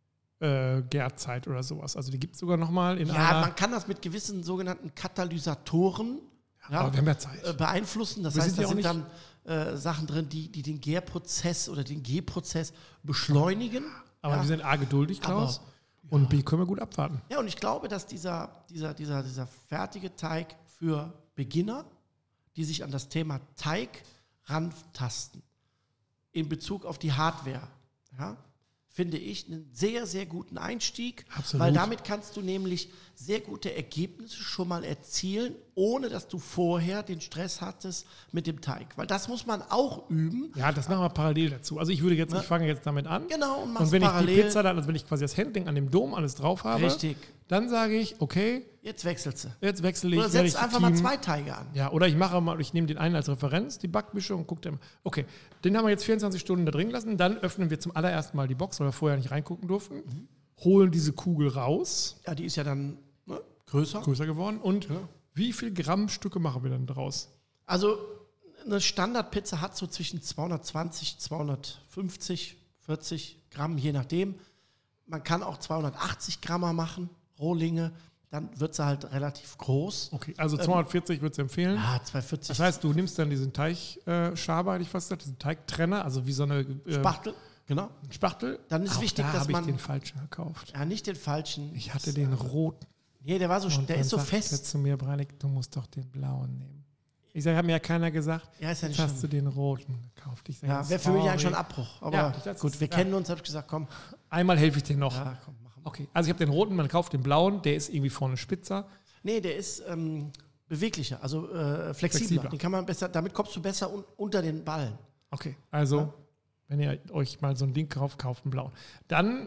Gärzeit oder sowas. Also die gibt es sogar nochmal in einer... Ja, man kann das mit gewissen sogenannten Katalysatoren aber wir haben ja Zeit. Beeinflussen. Das heißt, da sind dann Sachen drin, die den Gärprozess oder den Gehprozess beschleunigen. Aber die sind A, geduldig, Klaus, und B, können wir gut abwarten. Ja, und ich glaube, dass dieser fertige Teig für Beginner, die sich an das Thema Teig rantasten, in Bezug auf die Hardware, finde ich einen sehr, sehr guten Einstieg. Absolut. Weil damit kannst du nämlich sehr gute Ergebnisse schon mal erzielen, ohne dass du vorher den Stress hattest mit dem Teig. Weil das muss man auch üben. Ja, das machen wir parallel dazu. Also ich fange jetzt damit an. Genau, und wenn parallel, ich die Pizza dann, also wenn ich quasi das Handling an dem Dom alles drauf habe, richtig, dann sage ich, okay, jetzt wechselst du. Jetzt wechsle ich. Oder setzt einfach mal 2 Teige an. Ja, oder ich nehme den einen als Referenz, die Backmischung, und gucke dann, okay, den haben wir jetzt 24 Stunden da drin gelassen, dann öffnen wir zum allerersten Mal die Box, weil wir vorher nicht reingucken durften, holen diese Kugel raus. Ja, die ist ja dann größer geworden. Und wie viel Grammstücke machen wir dann draus? Also eine Standardpizza hat so zwischen 220, 250, 40 Gramm, je nachdem. Man kann auch 280 Grammer machen, Rohlinge. dann wird sie halt relativ groß. Okay, also 240 würdest du empfehlen? Ja, 240. Das heißt, du nimmst dann diesen Teigschaber, hätte ich fast gesagt, diesen Teigtrenner, also wie so eine Spachtel, genau. Spachtel. Dann ist Auch wichtig, da dass habe ich man... den falschen gekauft. Ja, nicht den falschen. Ich hatte den roten. Nee, der war so, Und der dann ist so sagte fest. zu mir, Branik, du musst doch den blauen nehmen. Ich sage, hat mir ja keiner gesagt, Ja, ist ja jetzt nicht hast du schlimm. den roten gekauft. Ich sage, Ja, wäre für mich eigentlich schon ein sorry. Abbruch. Aber Ja, das gut, ist- wir ja. kennen uns, habe ich gesagt, komm. Einmal helfe ich dir noch. Ja, komm, machen wir. Okay, also ich habe den roten, man kauft den blauen, der ist irgendwie vorne spitzer. Nee, der ist beweglicher, also flexibler. Flexibler. Den kann man besser, damit kommst du besser unter den Ballen. Okay, also wenn ihr euch mal so ein Ding kauft einen blauen. Dann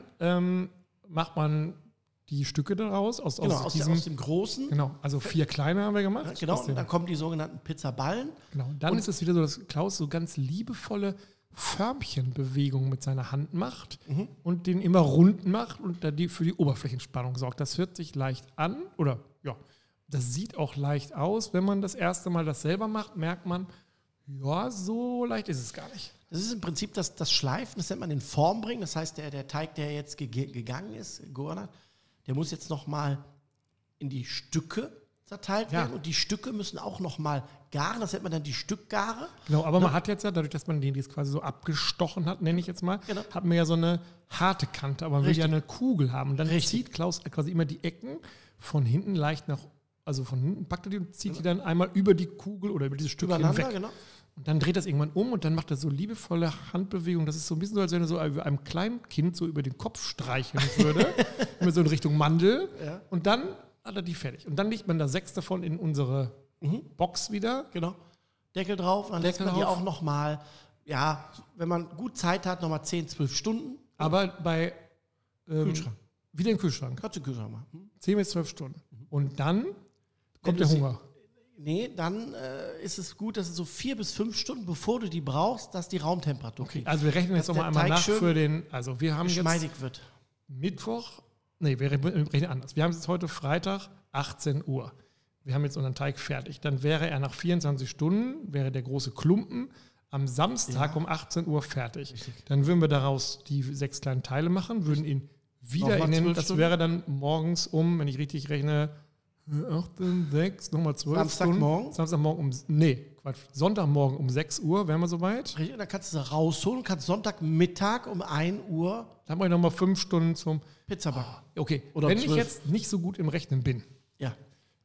macht man die Stücke daraus aus Genau, aus dem großen. Genau, also 4 kleine haben wir gemacht. Ja, genau, Aus und dem- dann kommen die sogenannten Pizzaballen. Genau. Dann ist es wieder so, dass Klaus so ganz liebevolle Förmchenbewegungen mit seiner Hand macht und den immer rund macht und da für die Oberflächenspannung sorgt. Das hört sich leicht an oder ja, das sieht auch leicht aus. Wenn man das erste Mal das selber macht, merkt man, ja, so leicht ist es gar nicht. Das ist im Prinzip das Schleifen, das nennt man in Form bringen. Das heißt, der Teig, der jetzt gegangen ist, gegoren hat, der muss jetzt nochmal in die Stücke zerteilt Ja. werden. Und die Stücke müssen auch nochmal garen. Das nennt man dann die Stückgare. Genau, aber man hat jetzt ja, dadurch, dass man den jetzt quasi so abgestochen hat, nenne ich jetzt mal, Genau. hat man ja so eine harte Kante, aber man will Richtig. ja eine Kugel haben. Und dann Richtig. zieht Klaus quasi immer die Ecken von hinten leicht also von hinten packt er die und zieht die dann einmal über die Kugel oder über dieses Stückchen Übereinander, weg. genau. Und dann dreht das irgendwann um und dann macht er so liebevolle Handbewegungen. Das ist so ein bisschen so, als wenn er so einem kleinen Kind so über den Kopf streicheln würde, immer so in Richtung Mandel. Ja. Und dann hat er die fertig. Und dann legt man da 6 davon in unsere Box wieder. Genau. Deckel drauf, dann lässt Deckel man die drauf. auch nochmal, ja, wenn man gut Zeit hat, nochmal 10, 12 Stunden. Aber bei Kühlschrank. wieder im Kühlschrank. Kannst du den Kühlschrank machen. 10 bis 12 Stunden. Und dann kommt du der sie- Hunger. Nee, dann ist es gut, dass es so 4 bis 5 Stunden, bevor du die brauchst, dass die Raumtemperatur kriegt. Also wir rechnen jetzt Dass nochmal der einmal Teig nach schön für den, also wir haben jetzt geschmeidig wird. Mittwoch, nee, wir rechnen anders. Wir haben jetzt heute Freitag, 18 Uhr. Wir haben jetzt unseren Teig fertig. Dann wäre er nach 24 Stunden, wäre der große Klumpen am Samstag um 18 Uhr fertig. Dann würden wir daraus die 6 kleinen Teile machen, würden ihn wieder Nochmal in den, 12 das Stunden? wäre dann morgens wenn ich richtig rechne, 8, 6, nochmal 12 Samstagmorgen? Stunden. Samstagmorgen Sonntagmorgen um 6 Uhr wären wir soweit. Richtig, und dann kannst du sie rausholen und kannst Sonntagmittag um 1 Uhr Dann haben wir nochmal 5 Stunden zum... Pizza backen. Okay, Oder wenn um ich 12. jetzt nicht so gut im Rechnen bin, Ja.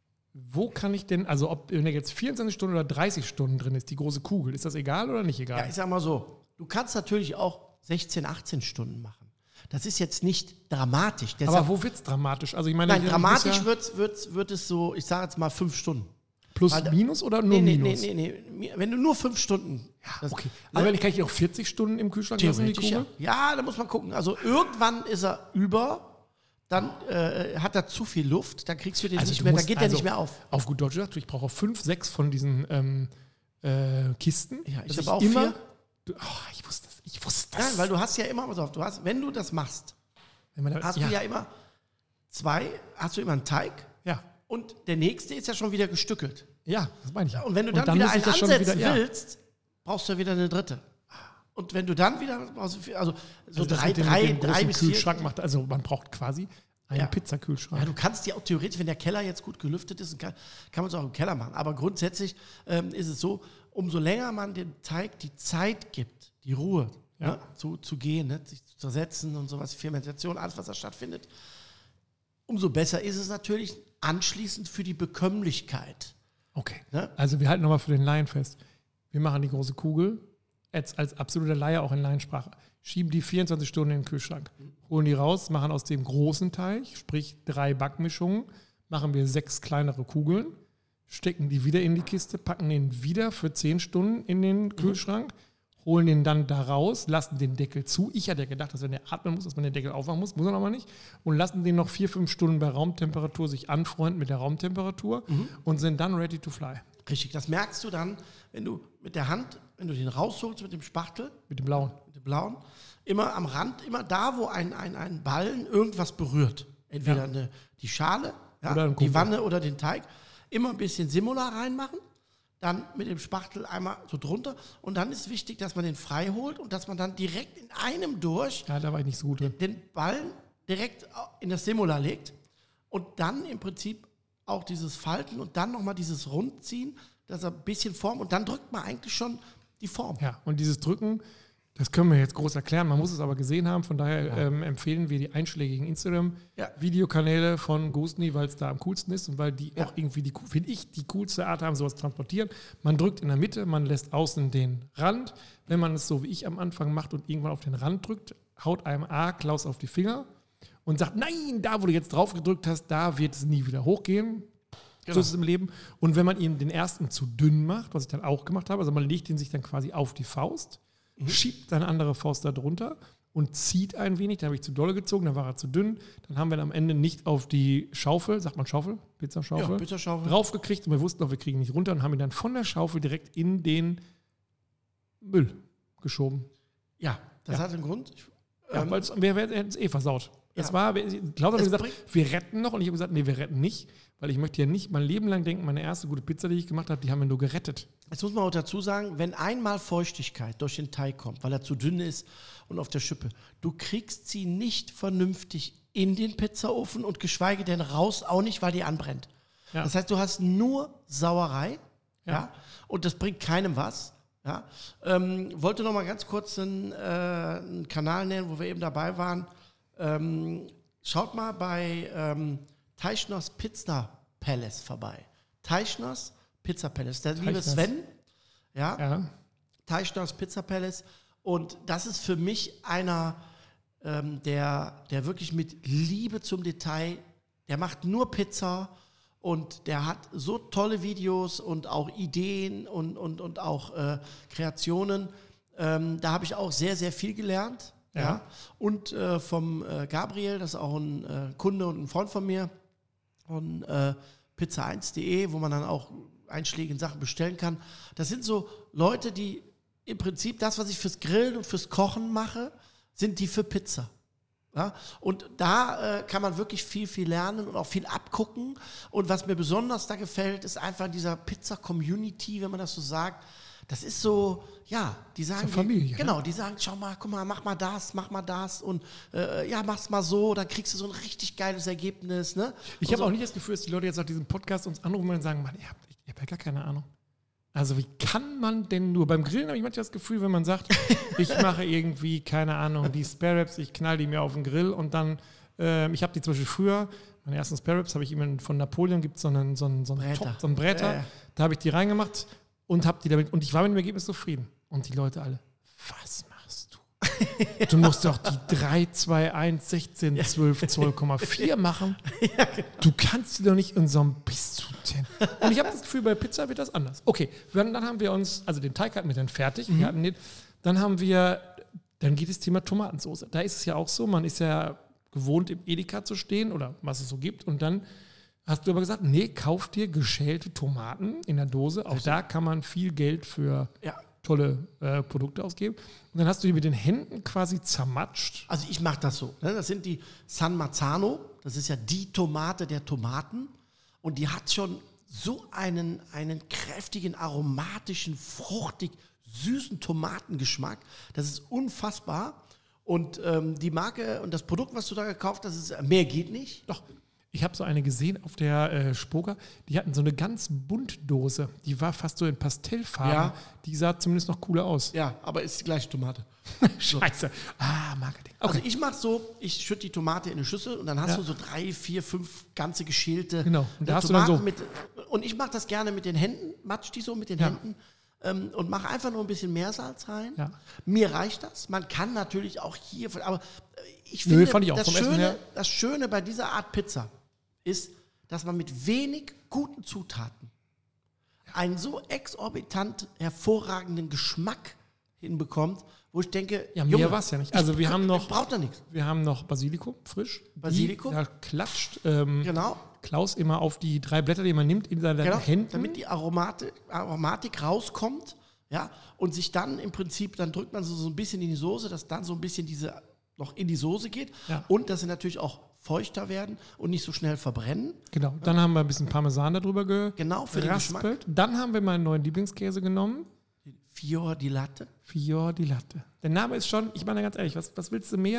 wo kann ich denn, also ob wenn da jetzt 24 Stunden oder 30 Stunden drin ist, die große Kugel, ist das egal oder nicht Ja, egal? ich sag mal so, du kannst natürlich auch 16, 18 Stunden machen. Das ist jetzt nicht dramatisch. Aber Deshalb, wo wird es dramatisch? Also ich meine, nein, ich dramatisch muss ja wird es so, ich sage jetzt mal 5 Stunden. plus weil- minus oder nur minus? Nee. Wenn du nur 5 Stunden. das- Okay. Aber wenn ich kann ich auch 40 Stunden im Kühlschrank lassen, die Theoretisch, Kugel? ja. Ja, da muss man gucken. Also irgendwann ist er über, dann hat er zu viel Luft, dann kriegst du den nicht du mehr, dann musst geht der nicht mehr auf. Auf gut Deutsch gesagt, ich brauche 5, 6 von diesen Kisten. Ja, ich dass habe auch immer, 4. ich wusste das. Ja, weil du hast ja immer, pass auf, wenn du das machst, Wenn man da- hast du ja immer hast du immer einen Teig ja. und der nächste ist ja schon wieder gestückelt. Ja, das meine ich ja. Und wenn du dann wieder muss ich einen das schon ansetzen wieder- ja. willst, brauchst du ja wieder eine dritte. Und wenn du dann wieder, also so Also das drei mit dem großen bis 4. Kühlschrank macht, also man braucht quasi einen Ja. Pizzakühlschrank. Ja, du kannst ja auch theoretisch, wenn der Keller jetzt gut gelüftet ist, kann man es auch im Keller machen. Aber grundsätzlich ist es so, umso länger man dem Teig die Zeit gibt, die Ruhe Ja. ne, zu gehen, ne, sich zu zersetzen und sowas, Fermentation, alles, was da stattfindet, umso besser ist es natürlich anschließend für die Bekömmlichkeit. Okay. Ne? Also wir halten nochmal für den Laien fest. Wir machen die große Kugel, jetzt als absoluter Laie auch in Laiensprache, schieben die 24 Stunden in den Kühlschrank, holen die raus, machen aus dem großen Teig, sprich 3 Backmischungen, machen wir 6 kleinere Kugeln, stecken die wieder in die Kiste, packen den wieder für 10 Stunden in den Kühlschrank, holen den dann da raus, lassen den Deckel zu. Ich hatte ja gedacht, dass wenn der atmen muss, dass man den Deckel aufmachen muss er aber nicht. Und lassen den noch 4, 5 Stunden bei Raumtemperatur sich anfreunden mit der Raumtemperatur und sind dann ready to fly. Richtig, das merkst du dann, wenn du mit der Hand, wenn du den rausholst mit dem Spachtel, Mit dem blauen. mit dem blauen, immer am Rand, immer da, wo ein Ballen irgendwas berührt. Entweder die Schale, ja, Oder ein die Kuchen. Wanne oder den Teig. Immer ein bisschen Simula reinmachen, dann mit dem Spachtel einmal so drunter und dann ist wichtig, dass man den frei holt und dass man dann direkt in einem durch Ja, da war ich nicht so gut drin. den Ballen direkt in das Simula legt und dann im Prinzip auch dieses Falten und dann nochmal dieses Rundziehen, dass er ein bisschen Form und dann drückt man eigentlich schon die Form. Ja, und dieses Drücken, das können wir jetzt groß erklären, man muss es aber gesehen haben, von daher empfehlen wir die einschlägigen Instagram-Videokanäle von Ghostny, weil es da am coolsten ist und weil die auch irgendwie, finde ich, die coolste Art haben, sowas zu transportieren. Man drückt in der Mitte, man lässt außen den Rand. Wenn man es so wie ich am Anfang macht und irgendwann auf den Rand drückt, haut einem Klaus auf die Finger und sagt, nein, da wo du jetzt drauf gedrückt hast, da wird es nie wieder hochgehen. Genau. So ist es im Leben. Und wenn man ihn den ersten zu dünn macht, was ich dann auch gemacht habe, also man legt ihn sich dann quasi auf die Faust, schiebt seine andere Faust da drunter und zieht ein wenig, dann habe ich zu dolle gezogen, dann war er zu dünn, dann haben wir ihn am Ende nicht auf die Schaufel, sagt man Schaufel, Pizzaschaufel, Pizzaschaufel, draufgekriegt und wir wussten auch, wir kriegen ihn nicht runter und haben ihn dann von der Schaufel direkt in den Müll geschoben. Ja, das hat einen Grund. Weil wir hätten es versaut. Klaus hat gesagt, wir retten noch und ich habe gesagt, nee, wir retten nicht, weil ich möchte ja nicht mein Leben lang denken, meine erste gute Pizza, die ich gemacht habe, die haben wir nur gerettet. Jetzt muss man auch dazu sagen, wenn einmal Feuchtigkeit durch den Teig kommt, weil er zu dünn ist und auf der Schippe, du kriegst sie nicht vernünftig in den Pizzaofen und geschweige denn raus, auch nicht, weil die anbrennt. Ja. Das heißt, du hast nur Sauerei und das bringt keinem was. Ja. Wollte noch mal ganz kurz einen Kanal nennen, wo wir eben dabei waren. Schaut mal bei Teichners Pizza Palace vorbei. Teichners Pizza Palace. Der liebe Sven, Teichners Pizza Palace. Und das ist für mich einer, der wirklich mit Liebe zum Detail, der macht nur Pizza und der hat so tolle Videos und auch Ideen und auch Kreationen. Da habe ich auch sehr, sehr viel gelernt. Ja. Und vom Gabriel, das ist auch ein Kunde und ein Freund von mir, von pizza1.de, wo man dann auch einschlägige Sachen bestellen kann. Das sind so Leute, die im Prinzip das, was ich fürs Grillen und fürs Kochen mache, sind die für Pizza. Ja? Und da kann man wirklich viel, viel lernen und auch viel abgucken. Und was mir besonders da gefällt, ist einfach dieser Pizza-Community, wenn man das so sagt. Das ist so, die sagen, Familie, die sagen, schau mal, guck mal, mach mal das und mach's mal so, dann kriegst du so ein richtig geiles Ergebnis. Ne? Ich habe auch nicht das Gefühl, dass die Leute jetzt nach diesem Podcast uns anrufen und sagen, Mann, ihr habt ja gar keine Ahnung. Also wie kann man denn nur, beim Grillen habe ich manchmal das Gefühl, wenn man sagt, ich mache irgendwie, keine Ahnung, die Spare Ribs, ich knall die mir auf den Grill und dann, ich habe die zum Beispiel früher, meine ersten Spare Ribs habe ich immer von Napoleon, gibt es so einen Bräter, da habe ich die reingemacht, und hab die damit, und ich war mit dem Ergebnis zufrieden. Und die Leute alle, was machst du? Du musst doch die 3, 2, 1, 16, 12, 12,4 machen. Ja, genau. Du kannst die doch nicht in so einem, bist du denn? Und ich habe das Gefühl, bei Pizza wird das anders. Okay, dann haben wir uns, also den Teig hatten wir dann fertig, wir hatten den, dann geht das Thema Tomatensauce. Da ist es ja auch so, man ist ja gewohnt, im Edeka zu stehen oder was es so gibt und dann hast du aber gesagt, nee, kauf dir geschälte Tomaten in der Dose. Auch da kann man viel Geld für tolle Produkte ausgeben. Und dann hast du die mit den Händen quasi zermatscht. Also ich mache das so. Ne? Das sind die San Marzano. Das ist ja die Tomate der Tomaten. Und die hat schon so einen kräftigen, aromatischen, fruchtig, süßen Tomatengeschmack. Das ist unfassbar. Und die Marke und das Produkt, was du da gekauft hast, ist, mehr geht nicht. Doch. Ich habe so eine gesehen auf der Spoker, die hatten so eine ganz Buntdose. Die war fast so in Pastellfarben. Ja. Die sah zumindest noch cooler aus. Ja, aber ist die gleiche Tomate. Scheiße. Marketing. Okay. Also ich mache so, ich schütte die Tomate in eine Schüssel und dann hast du so 3, 4, 5 ganze geschälte und da hast Tomaten. Du dann so und ich mache das gerne mit den Händen, matsch die so mit den Händen und mache einfach nur ein bisschen Meersalz rein. Ja. Mir reicht das. Man kann natürlich auch hier, aber ich finde, fand ich auch das Schöne bei dieser Art Pizza ist, dass man mit wenig guten Zutaten einen so exorbitant hervorragenden Geschmack hinbekommt, wo ich denke, mehr war es ja nicht. Also wir haben noch, braucht da nichts. Wir haben noch Basilikum, frisch. Basilikum. Da klatscht genau. Klaus immer auf die 3 Blätter, die man nimmt, in seine Händen. Damit die Aromatik rauskommt, und sich dann im Prinzip, dann drückt man so ein bisschen in die Soße, dass dann so ein bisschen diese noch in die Soße geht und dass sie natürlich auch feuchter werden und nicht so schnell verbrennen. Genau, dann haben wir ein bisschen Parmesan darüber geraspelt. Für den Geschmack. Dann haben wir meinen neuen Lieblingskäse genommen. Fior di Latte. Fior di Latte. Der Name ist schon, ich meine ganz ehrlich, was willst du mehr?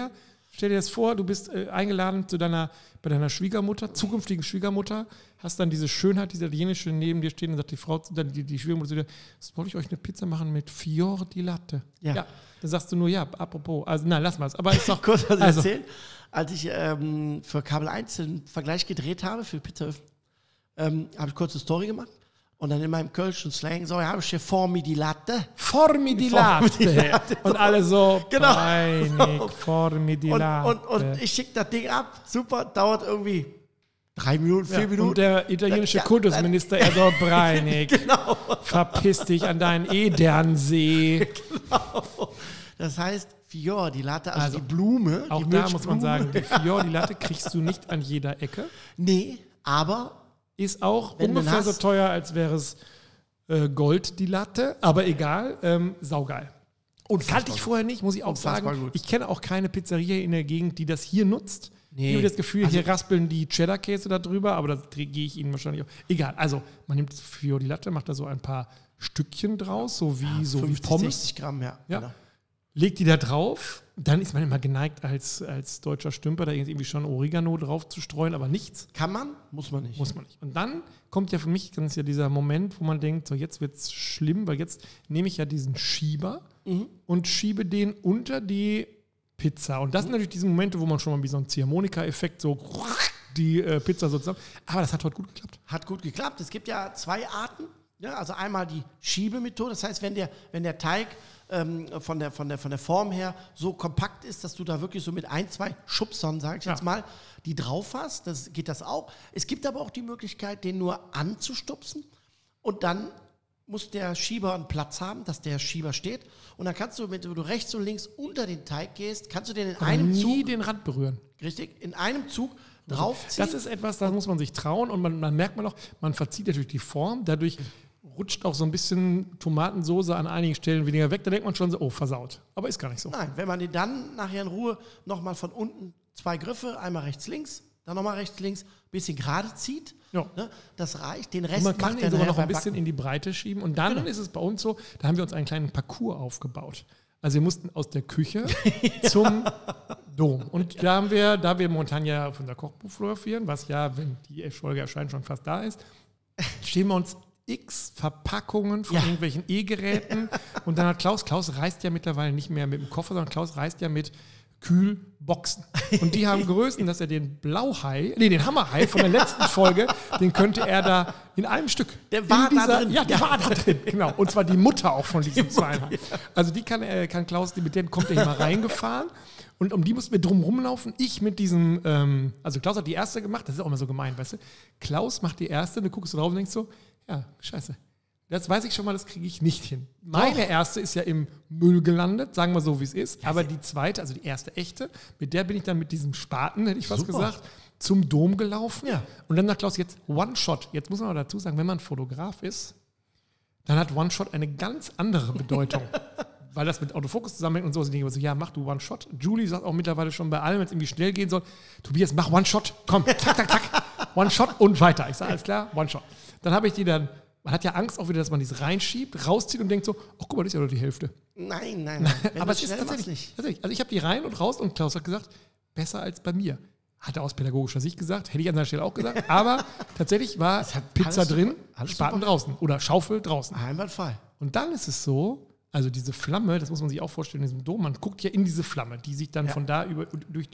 Stell dir das vor, du bist eingeladen bei deiner Schwiegermutter, zukünftigen Schwiegermutter, hast dann diese Schönheit, diese italienische neben dir stehen und sagt die Frau, dann die Schwiegermutter zu dir, soll ich euch eine Pizza machen mit Fior di Latte? Ja. Dann sagst du nur, ja, apropos, also nein, lass mal es. Aber ist doch kurz was erzählen. Als ich für Kabel 1 den Vergleich gedreht habe für Pizzaöfen, habe ich kurz eine Story gemacht. Und dann in meinem kölschen Slang, so, habe ich hier Formi di Latte. Formi di Latte. Und alle so, genau. Preinig, Formi di Latte. Und ich schicke das Ding ab, super, dauert irgendwie 3 Minuten, 4 Minuten. Und der italienische Kultusminister, er so, Preinig, genau. Verpiss dich an deinen Edernsee. Genau. Das heißt, Fior di Latte, also die Blume. Auch die da muss man sagen, die Fior di Latte kriegst du nicht an jeder Ecke. Nee, aber... Ist auch ungefähr so teuer, als wäre es Gold, die Latte. Aber egal, saugeil. Und kannte ich vorher nicht, muss ich auch sagen. Gut. Ich kenne auch keine Pizzeria in der Gegend, die das hier nutzt. Nee. Ich habe das Gefühl, hier raspeln die Cheddar-Käse da drüber, aber das gehe ich Ihnen wahrscheinlich auch. Egal, also man nimmt Fior di Latte, macht da so ein paar Stückchen draus, so wie 50, Pommes. 60 Gramm, ja. Genau. Legt die da drauf, dann ist man immer geneigt, als deutscher Stümper da irgendwie schon Oregano drauf zu streuen, aber nichts. Kann man? Muss man nicht. Muss man nicht. Und dann kommt ja für mich ganz ja dieser Moment, wo man denkt, so jetzt wird es schlimm, weil jetzt nehme ich ja diesen Schieber und schiebe den unter die Pizza. Und das sind natürlich diese Momente, wo man schon mal wie so ein Ziehharmonika-Effekt so die Pizza so zusammen. Aber das hat heute gut geklappt. Hat gut geklappt. Es gibt ja 2 Arten. Ja, also einmal die Schiebemethode. Das heißt, wenn der Teig von der Form her so kompakt ist, dass du da wirklich so mit 1, 2 Schubsern, sage ich jetzt mal, die drauf hast, geht das auch. Es gibt aber auch die Möglichkeit, den nur anzustupsen und dann muss der Schieber einen Platz haben, dass der Schieber steht und dann kannst du, wenn du rechts und links unter den Teig gehst, kannst du den in einem Zug... nie den Rand berühren. Richtig, in einem Zug draufziehen. Das ist etwas, da muss man sich trauen und man merkt man auch, man verzieht natürlich die Form, dadurch rutscht auch so ein bisschen Tomatensoße an einigen Stellen weniger weg. Da denkt man schon so, oh, versaut. Aber ist gar nicht so. Nein, wenn man den dann nachher in Ruhe nochmal von unten 2 Griffe, einmal rechts, links, dann nochmal rechts, links, ein bisschen gerade zieht, ne, das reicht. Den Rest und man kann macht ihn sogar noch ein bisschen in die Breite schieben. Und dann ist es bei uns so, da haben wir uns einen kleinen Parcours aufgebaut. Also wir mussten aus der Küche zum Dom. Und da wir momentan ja auf unser Kochbuch fotografieren, was ja, wenn die Folge erscheint, schon fast da ist, stehen wir uns x Verpackungen von irgendwelchen E-Geräten und dann hat Klaus reist ja mittlerweile nicht mehr mit dem Koffer, sondern Klaus reist ja mit Kühlboxen. Und die haben Größen, dass er den den Hammerhai von der letzten Folge, den könnte er da in einem Stück. Der war da drin. Ja, der war da drin, genau. Und zwar die Mutter auch von diesen 2. Also die kann Klaus, mit denen kommt er hier mal reingefahren. Und um die mussten wir drum rumlaufen. Ich mit diesem, also Klaus hat die erste gemacht, das ist auch immer so gemein, weißt du. Klaus macht die erste, du guckst drauf und denkst so, ja, scheiße. Das weiß ich schon mal, das kriege ich nicht hin. Meine erste ist ja im Müll gelandet, sagen wir so, wie es ist. Aber die zweite, also die erste echte, mit der bin ich dann mit diesem Spaten, hätte ich fast gesagt, zum Dom gelaufen. Ja. Und dann sagt Klaus, jetzt One-Shot. Jetzt muss man auch dazu sagen, wenn man Fotograf ist, dann hat One-Shot eine ganz andere Bedeutung. Weil das mit Autofokus zusammenhängt und so. Und ich denke so, ja, mach du One-Shot. Julie sagt auch mittlerweile schon bei allem, wenn es irgendwie schnell gehen soll, Tobias, mach One-Shot. Komm, zack, zack, zack. One-Shot und weiter. Ich sage, alles klar, One-Shot. Dann habe ich die dann, man hat ja Angst auch wieder, dass man die reinschiebt, rauszieht und denkt so, ach guck mal, das ist ja nur die Hälfte. Nein. Aber es ist tatsächlich. Also ich habe die rein und raus und Klaus hat gesagt, besser als bei mir. Hat er aus pädagogischer Sicht gesagt, hätte ich an seiner Stelle auch gesagt. Aber tatsächlich war Pizza drin, Spaten draußen oder Schaufel draußen. Einwandfrei. Und dann ist es so, also diese Flamme, das muss man sich auch vorstellen in diesem Dom, man guckt ja in diese Flamme, die sich dann von da über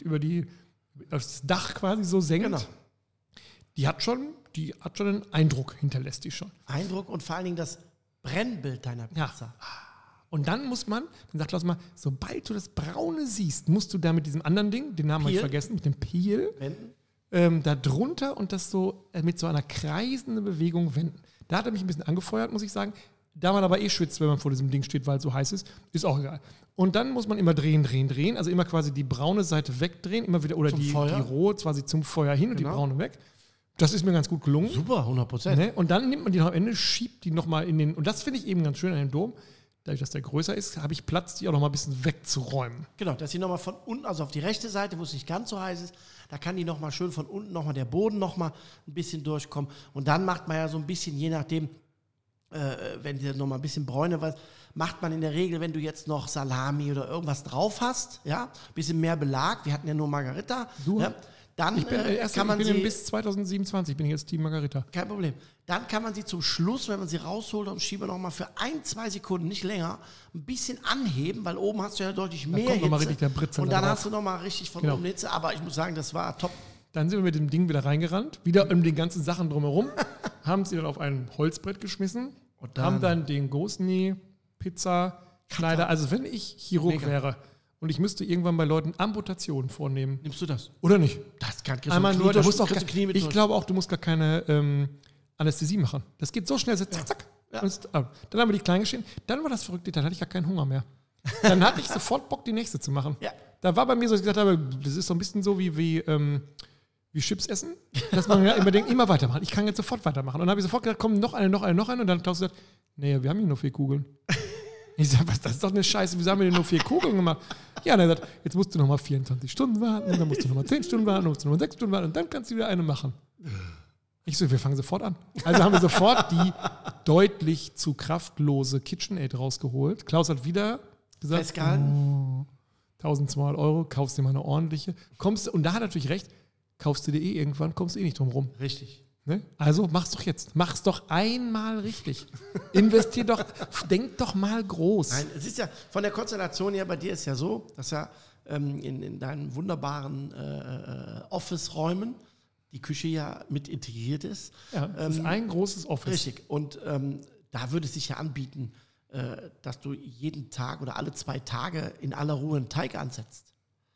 das Dach quasi so senkt. Genau. Die hat schon einen Eindruck, hinterlässt die schon. Eindruck und vor allen Dingen das Brennbild deiner Pizza. Ja. Und dann dann sagt Klaus mal, sobald du das Braune siehst, musst du da mit diesem anderen Ding, den Namen habe ich vergessen, mit dem Peel, da drunter und das so mit so einer kreisenden Bewegung wenden. Da hat er mich ein bisschen angefeuert, muss ich sagen. Da man aber schwitzt, wenn man vor diesem Ding steht, weil es so heiß ist auch egal. Und dann muss man immer drehen. Also immer quasi die braune Seite wegdrehen, immer wieder, oder die rohe quasi zum Feuer hin und die braune weg. Das ist mir ganz gut gelungen. Super, 100%. Ne? Und dann nimmt man die noch am Ende, schiebt die nochmal in den, und das finde ich eben ganz schön an dem Dom, dadurch, dass der größer ist, habe ich Platz, die auch nochmal ein bisschen wegzuräumen. Genau, dass sie nochmal von unten, also auf die rechte Seite, wo es nicht ganz so heiß ist, da kann die nochmal schön von unten nochmal der Boden nochmal ein bisschen durchkommen. Und dann macht man ja so ein bisschen, je nachdem, wenn dir noch mal ein bisschen Bräune was, macht man in der Regel, wenn du jetzt noch Salami oder irgendwas drauf hast, ja, ein bisschen mehr Belag, wir hatten ja nur Margarita, ja, dann kann man sie... bis 2027 bin ich jetzt Team Margarita. Kein Problem. Dann kann man sie zum Schluss, wenn man sie rausholt und schiebe noch mal für 1-2 Sekunden, nicht länger, ein bisschen anheben, weil oben hast du ja deutlich mehr kommt noch mal Hitze. richtig der Britzel Und dann drauf. hast du noch mal richtig von oben Hitze, aber ich muss sagen, das war top. Dann sind wir mit dem Ding wieder reingerannt, wieder um die ganzen Sachen drumherum, haben sie dann auf ein Holzbrett geschmissen und haben dann den Gosni-Pizza-Schneider, also wenn ich Chirurg wäre und ich müsste irgendwann bei Leuten Amputationen vornehmen. Nimmst du das? Oder nicht? Das kann Einmal nur, ich glaube auch, du musst gar keine Anästhesie machen. Das geht so schnell, so zack, zack. Ja. Dann haben wir die klein geschnitten. Dann war das Verrückte, dann hatte ich gar keinen Hunger mehr. Dann hatte ich sofort Bock, die nächste zu machen. Ja. Da war bei mir so, dass ich gesagt habe, das ist so ein bisschen so wie Chips essen, dass man ja immer denkt, immer weitermachen. Ich kann jetzt sofort weitermachen. Und dann habe ich sofort gedacht, komm, noch eine. Und dann hat Klaus gesagt, nee, wir haben hier nur 4 Kugeln. Ich sage, was, das ist doch eine Scheiße, wieso haben wir denn nur 4 Kugeln gemacht? Ja, und er sagt, jetzt musst du noch mal 24 Stunden warten, und dann musst du noch mal 10 Stunden warten, dann musst du noch mal 6 Stunden warten und dann kannst du wieder eine machen. Ich so, wir fangen sofort an. Also haben wir sofort die deutlich zu kraftlose KitchenAid rausgeholt. Klaus hat wieder gesagt, festgehalten. 1.200 €, kaufst dir mal eine ordentliche. Und da hat er natürlich recht, kaufst du dir irgendwann, kommst du nicht drum rum. Richtig. Ne? Also mach's doch jetzt. Mach's doch einmal richtig. Investier doch, denk doch mal groß. Nein, es ist ja von der Konstellation her, bei dir ist ja so, dass ja in deinen wunderbaren Office-Räumen die Küche ja mit integriert ist. Ja, das ist ein großes Office. Richtig. Und da würde es sich ja anbieten, dass du jeden Tag oder alle 2 Tage in aller Ruhe einen Teig ansetzt.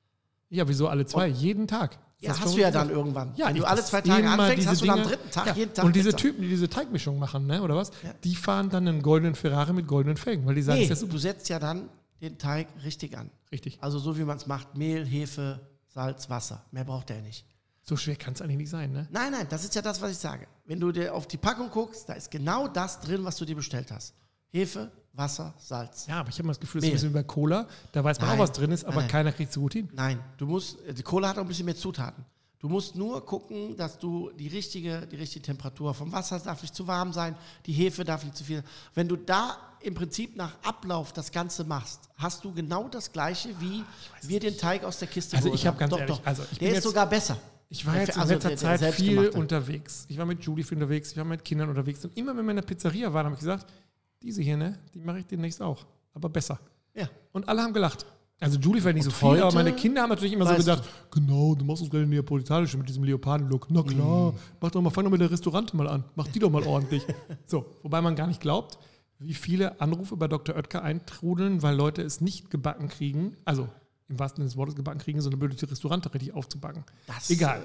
Ja, wieso alle 2? Jeden Tag. Ja, hast du ja dann irgendwann. Ja, wenn du alle 2 Tage anfängst, hast du dann am 3. Tag jeden Tag. Und diese Typen, die diese Teigmischung machen, ne, oder was? Ja. Die fahren dann einen goldenen Ferrari mit goldenen Felgen, weil die sagen, nee, du setzt ja dann den Teig richtig an. Richtig. Also so wie man es macht, Mehl, Hefe, Salz, Wasser. Mehr braucht er nicht. So schwer kann es eigentlich nicht sein, ne? Nein, das ist ja das, was ich sage. Wenn du dir auf die Packung guckst, da ist genau das drin, was du dir bestellt hast. Hefe, Wasser, Salz. Ja, aber ich habe mal das Gefühl, das ist ein bisschen wie bei Cola. Da weiß man auch, was drin ist, aber keiner kriegt so gut hin. Nein, die Cola hat auch ein bisschen mehr Zutaten. Du musst nur gucken, dass du die richtige Temperatur vom Wasser darf nicht zu warm sein, die Hefe darf nicht zu viel. Wenn du da im Prinzip nach Ablauf das Ganze machst, hast du genau das Gleiche, wie wir den Teig aus der Kiste holen. Also ich habe ganz ehrlich, der ist sogar besser. Ich war jetzt in letzter Zeit viel unterwegs. Ich war mit Julie viel unterwegs, ich war mit Kindern unterwegs. Und immer, wenn wir in der Pizzeria waren, habe ich gesagt, diese hier, ne, die mache ich demnächst auch. Aber besser. Ja. Und alle haben gelacht. Also Julie war nicht so viel, aber meine Kinder haben natürlich immer so gedacht, genau, du machst uns gleich eine neapolitanische mit diesem Leoparden-Look. Na klar, fang doch mit der Restaurante mal an. Mach die doch mal ordentlich. So, wobei man gar nicht glaubt, wie viele Anrufe bei Dr. Oetker eintrudeln, weil Leute es nicht gebacken kriegen, also im wahrsten Sinne des Wortes gebacken kriegen, sondern blöde die Restaurante richtig aufzubacken. Egal.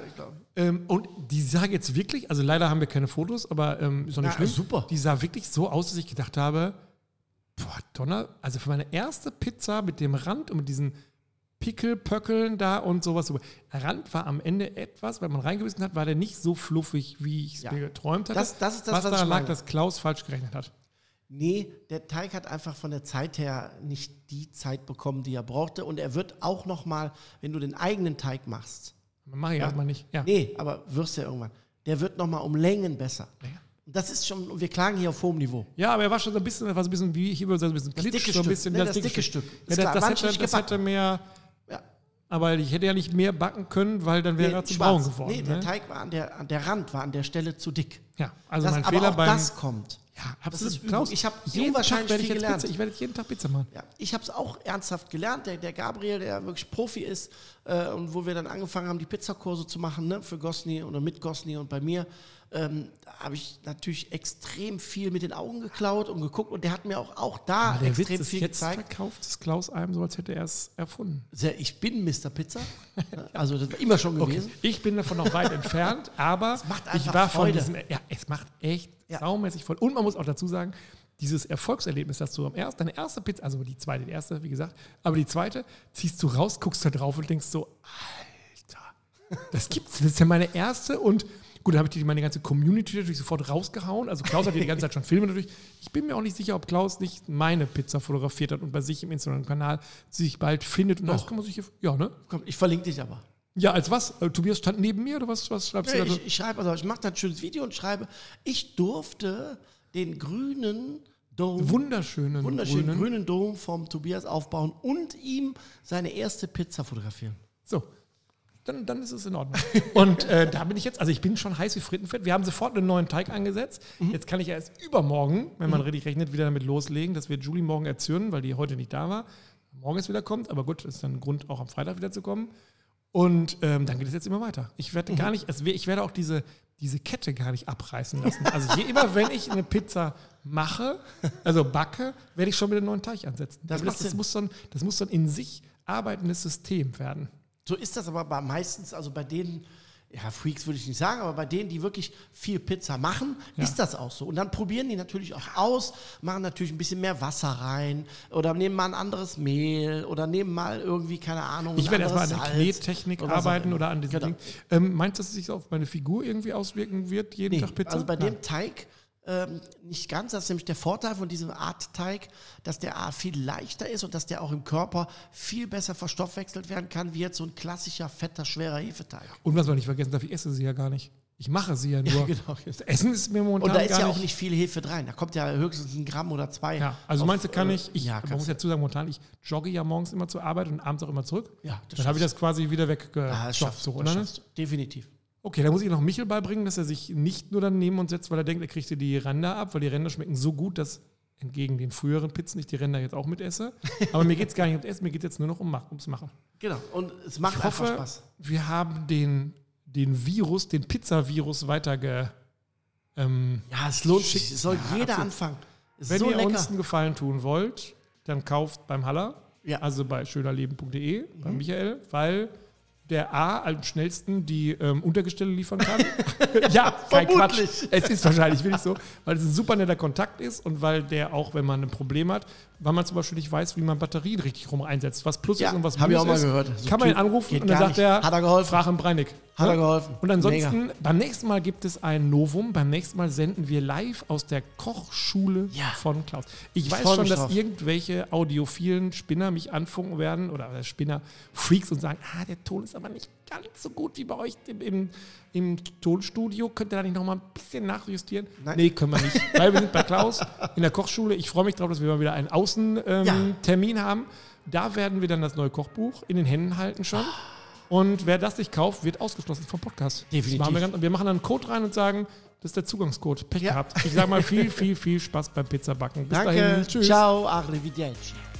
Und die sah jetzt wirklich, also leider haben wir keine Fotos, aber ist doch nicht schlimm. Super. Die sah wirklich so aus, dass ich gedacht habe, boah, Donner, also für meine erste Pizza mit dem Rand und mit diesen Pickelpöckeln da und sowas. Der Rand war am Ende etwas, weil man reingebissen hat, war der nicht so fluffig, wie ich es mir geträumt hatte. Das ist das, was daran lag, dass Klaus falsch gerechnet hat. Nee, der Teig hat einfach von der Zeit her nicht die Zeit bekommen, die er brauchte. Und er wird auch nochmal, wenn du den eigenen Teig machst. Mache ich erstmal nicht. Ja. Nee, aber wirst ja irgendwann. Der wird nochmal um Längen besser. Ja. Das ist schon, wir klagen hier auf hohem Niveau. Ja, aber er war schon so ein bisschen wie, ich würde sagen, ein bisschen Klitsch, so ein bisschen das dicke Stück. Ja, das hätte mehr, ja. Aber ich hätte ja nicht mehr backen können, weil dann wäre er zu braun geworden. Nee, der Teig war der Rand war an der Stelle zu dick. Ja, also mein Fehler beim... das kommt. Ja, absolut. Das ist Klaus, ich habe wahrscheinlich viel gelernt. Ich werde jeden Tag Pizza machen. Ja, ich habe es auch ernsthaft gelernt. Der Gabriel, der wirklich Profi ist und wo wir dann angefangen haben, die Pizzakurse zu machen, ne, für Gosni oder mit Gosni und bei mir, habe ich natürlich extrem viel mit den Augen geklaut und geguckt und der hat mir auch da extrem viel gezeigt. Jetzt verkauft das Klaus einem so, als hätte er es erfunden. Ich bin Mr. Pizza, also das war immer schon gewesen. Okay. Ich bin davon noch weit entfernt, aber ich war von diesem, es macht echt saumäßig voll. Und man muss auch dazu sagen, dieses Erfolgserlebnis, dass du deine erste Pizza, also die zweite, die erste, wie gesagt, aber die zweite, ziehst du raus, guckst da drauf und denkst so, Alter, das ist ja meine erste und gut, da habe ich meine ganze Community natürlich sofort rausgehauen. Also Klaus hat ja die ganze Zeit schon Filme natürlich. Ich bin mir auch nicht sicher, ob Klaus nicht meine Pizza fotografiert hat und bei sich im Instagram-Kanal sich bald findet. Und das kann man sich hier, ja, ne? Komm, ich verlinke dich aber. Ja, als was? Tobias stand neben mir oder was schreibst du da? Ich schreibe, also ich mache da ein schönes Video und schreibe, ich durfte den grünen Dom, Wunderschönen grünen Dom vom Tobias aufbauen und ihm seine erste Pizza fotografieren. So, dann ist es in Ordnung. Und da bin ich jetzt, also ich bin schon heiß wie Frittenfett. Wir haben sofort einen neuen Teig angesetzt. Jetzt kann ich erst übermorgen, wenn man richtig rechnet, wieder damit loslegen, dass wir Julie morgen erzürnen, weil die heute nicht da war. Morgen ist wieder kommt, aber gut, das ist dann ein Grund, auch am Freitag wieder zu kommen. Und dann geht es jetzt immer weiter. Ich werde gar nicht, ich werde auch diese Kette gar nicht abreißen lassen. Also immer, wenn ich eine Pizza mache, also backe, werde ich schon mit einem neuen Teig ansetzen. Das muss so ein in sich arbeitendes System werden. So ist das aber meistens, also bei denen, ja, Freaks würde ich nicht sagen, aber bei denen, die wirklich viel Pizza machen, ist das auch so. Und dann probieren die natürlich auch aus, machen natürlich ein bisschen mehr Wasser rein oder nehmen mal ein anderes Mehl oder nehmen mal irgendwie, keine Ahnung, ich werde erstmal an der Knettechnik arbeiten oder an diesem Ding. Meinst du, dass es sich auf meine Figur irgendwie auswirken wird, jeden Tag Pizza? Also bei dem Teig nicht ganz. Das ist nämlich der Vorteil von diesem Art-Teig, dass der viel leichter ist und dass der auch im Körper viel besser verstoffwechselt werden kann, wie jetzt so ein klassischer, fetter, schwerer Hefeteig. Und was man nicht vergessen darf, ich esse sie ja gar nicht. Ich mache sie ja nur. Ja, genau. Das Essen ist mir momentan gar nicht. Und da ist ja nicht. auch nicht viel Hefe rein. Da kommt ja höchstens 1 Gramm oder 2. Ja, also meinst du, kann ich man muss ja zusagen, momentan, ich jogge ja morgens immer zur Arbeit und abends auch immer zurück. Ja, dann habe ich das quasi wieder weggestopft. Definitiv. Okay, da muss ich noch Michel beibringen, dass er sich nicht nur dann neben uns setzt, weil er denkt, er kriegt dir die Ränder ab, weil die Ränder schmecken so gut, dass entgegen den früheren Pizzen ich die Ränder jetzt auch mit esse. Aber mir geht es gar nicht ums Essen, mir geht es jetzt nur noch ums Machen. Genau, und es macht einfach Spaß. Wir haben den Virus, den Pizza-Virus ja, es lohnt sich. Es soll jeder anfangen. Wenn ihr uns einen Gefallen tun wollt, dann kauft beim Haller, also bei schönerleben.de, bei Michael, weil der am schnellsten die Untergestelle liefern kann. Ja, kein Quatsch. Es ist wahrscheinlich wirklich so, weil es ein super netter Kontakt ist und weil der auch, wenn man ein Problem hat, weil man zum Beispiel nicht weiß, wie man Batterien richtig rum einsetzt, was Plus ist und was Minus ist. Habe ich auch mal gehört. So kann man ihn anrufen und dann sagt er, hat er geholfen. Frag im Breinig. Hat er geholfen. Und ansonsten, beim nächsten Mal gibt es ein Novum. Beim nächsten Mal senden wir live aus der Kochschule von Klaus. Ich weiß schon, dass irgendwelche audiophilen Spinner mich anfunken werden oder Spinner-Freaks und sagen, der Ton ist aber nicht ganz so gut wie bei euch im Tonstudio. Könnt ihr da nicht noch mal ein bisschen nachjustieren? Nein. Nee, können wir nicht. Weil wir sind bei Klaus in der Kochschule. Ich freue mich drauf, dass wir mal wieder einen Außentermin haben. Da werden wir dann das neue Kochbuch in den Händen halten schon. Und wer das nicht kauft, wird ausgeschlossen vom Podcast. Definitiv. Wir machen dann einen Code rein und sagen, das ist der Zugangscode. Pech gehabt. Ich sage mal viel, viel, viel Spaß beim Pizzabacken. Bis dahin. Tschüss. Ciao, arrivederci.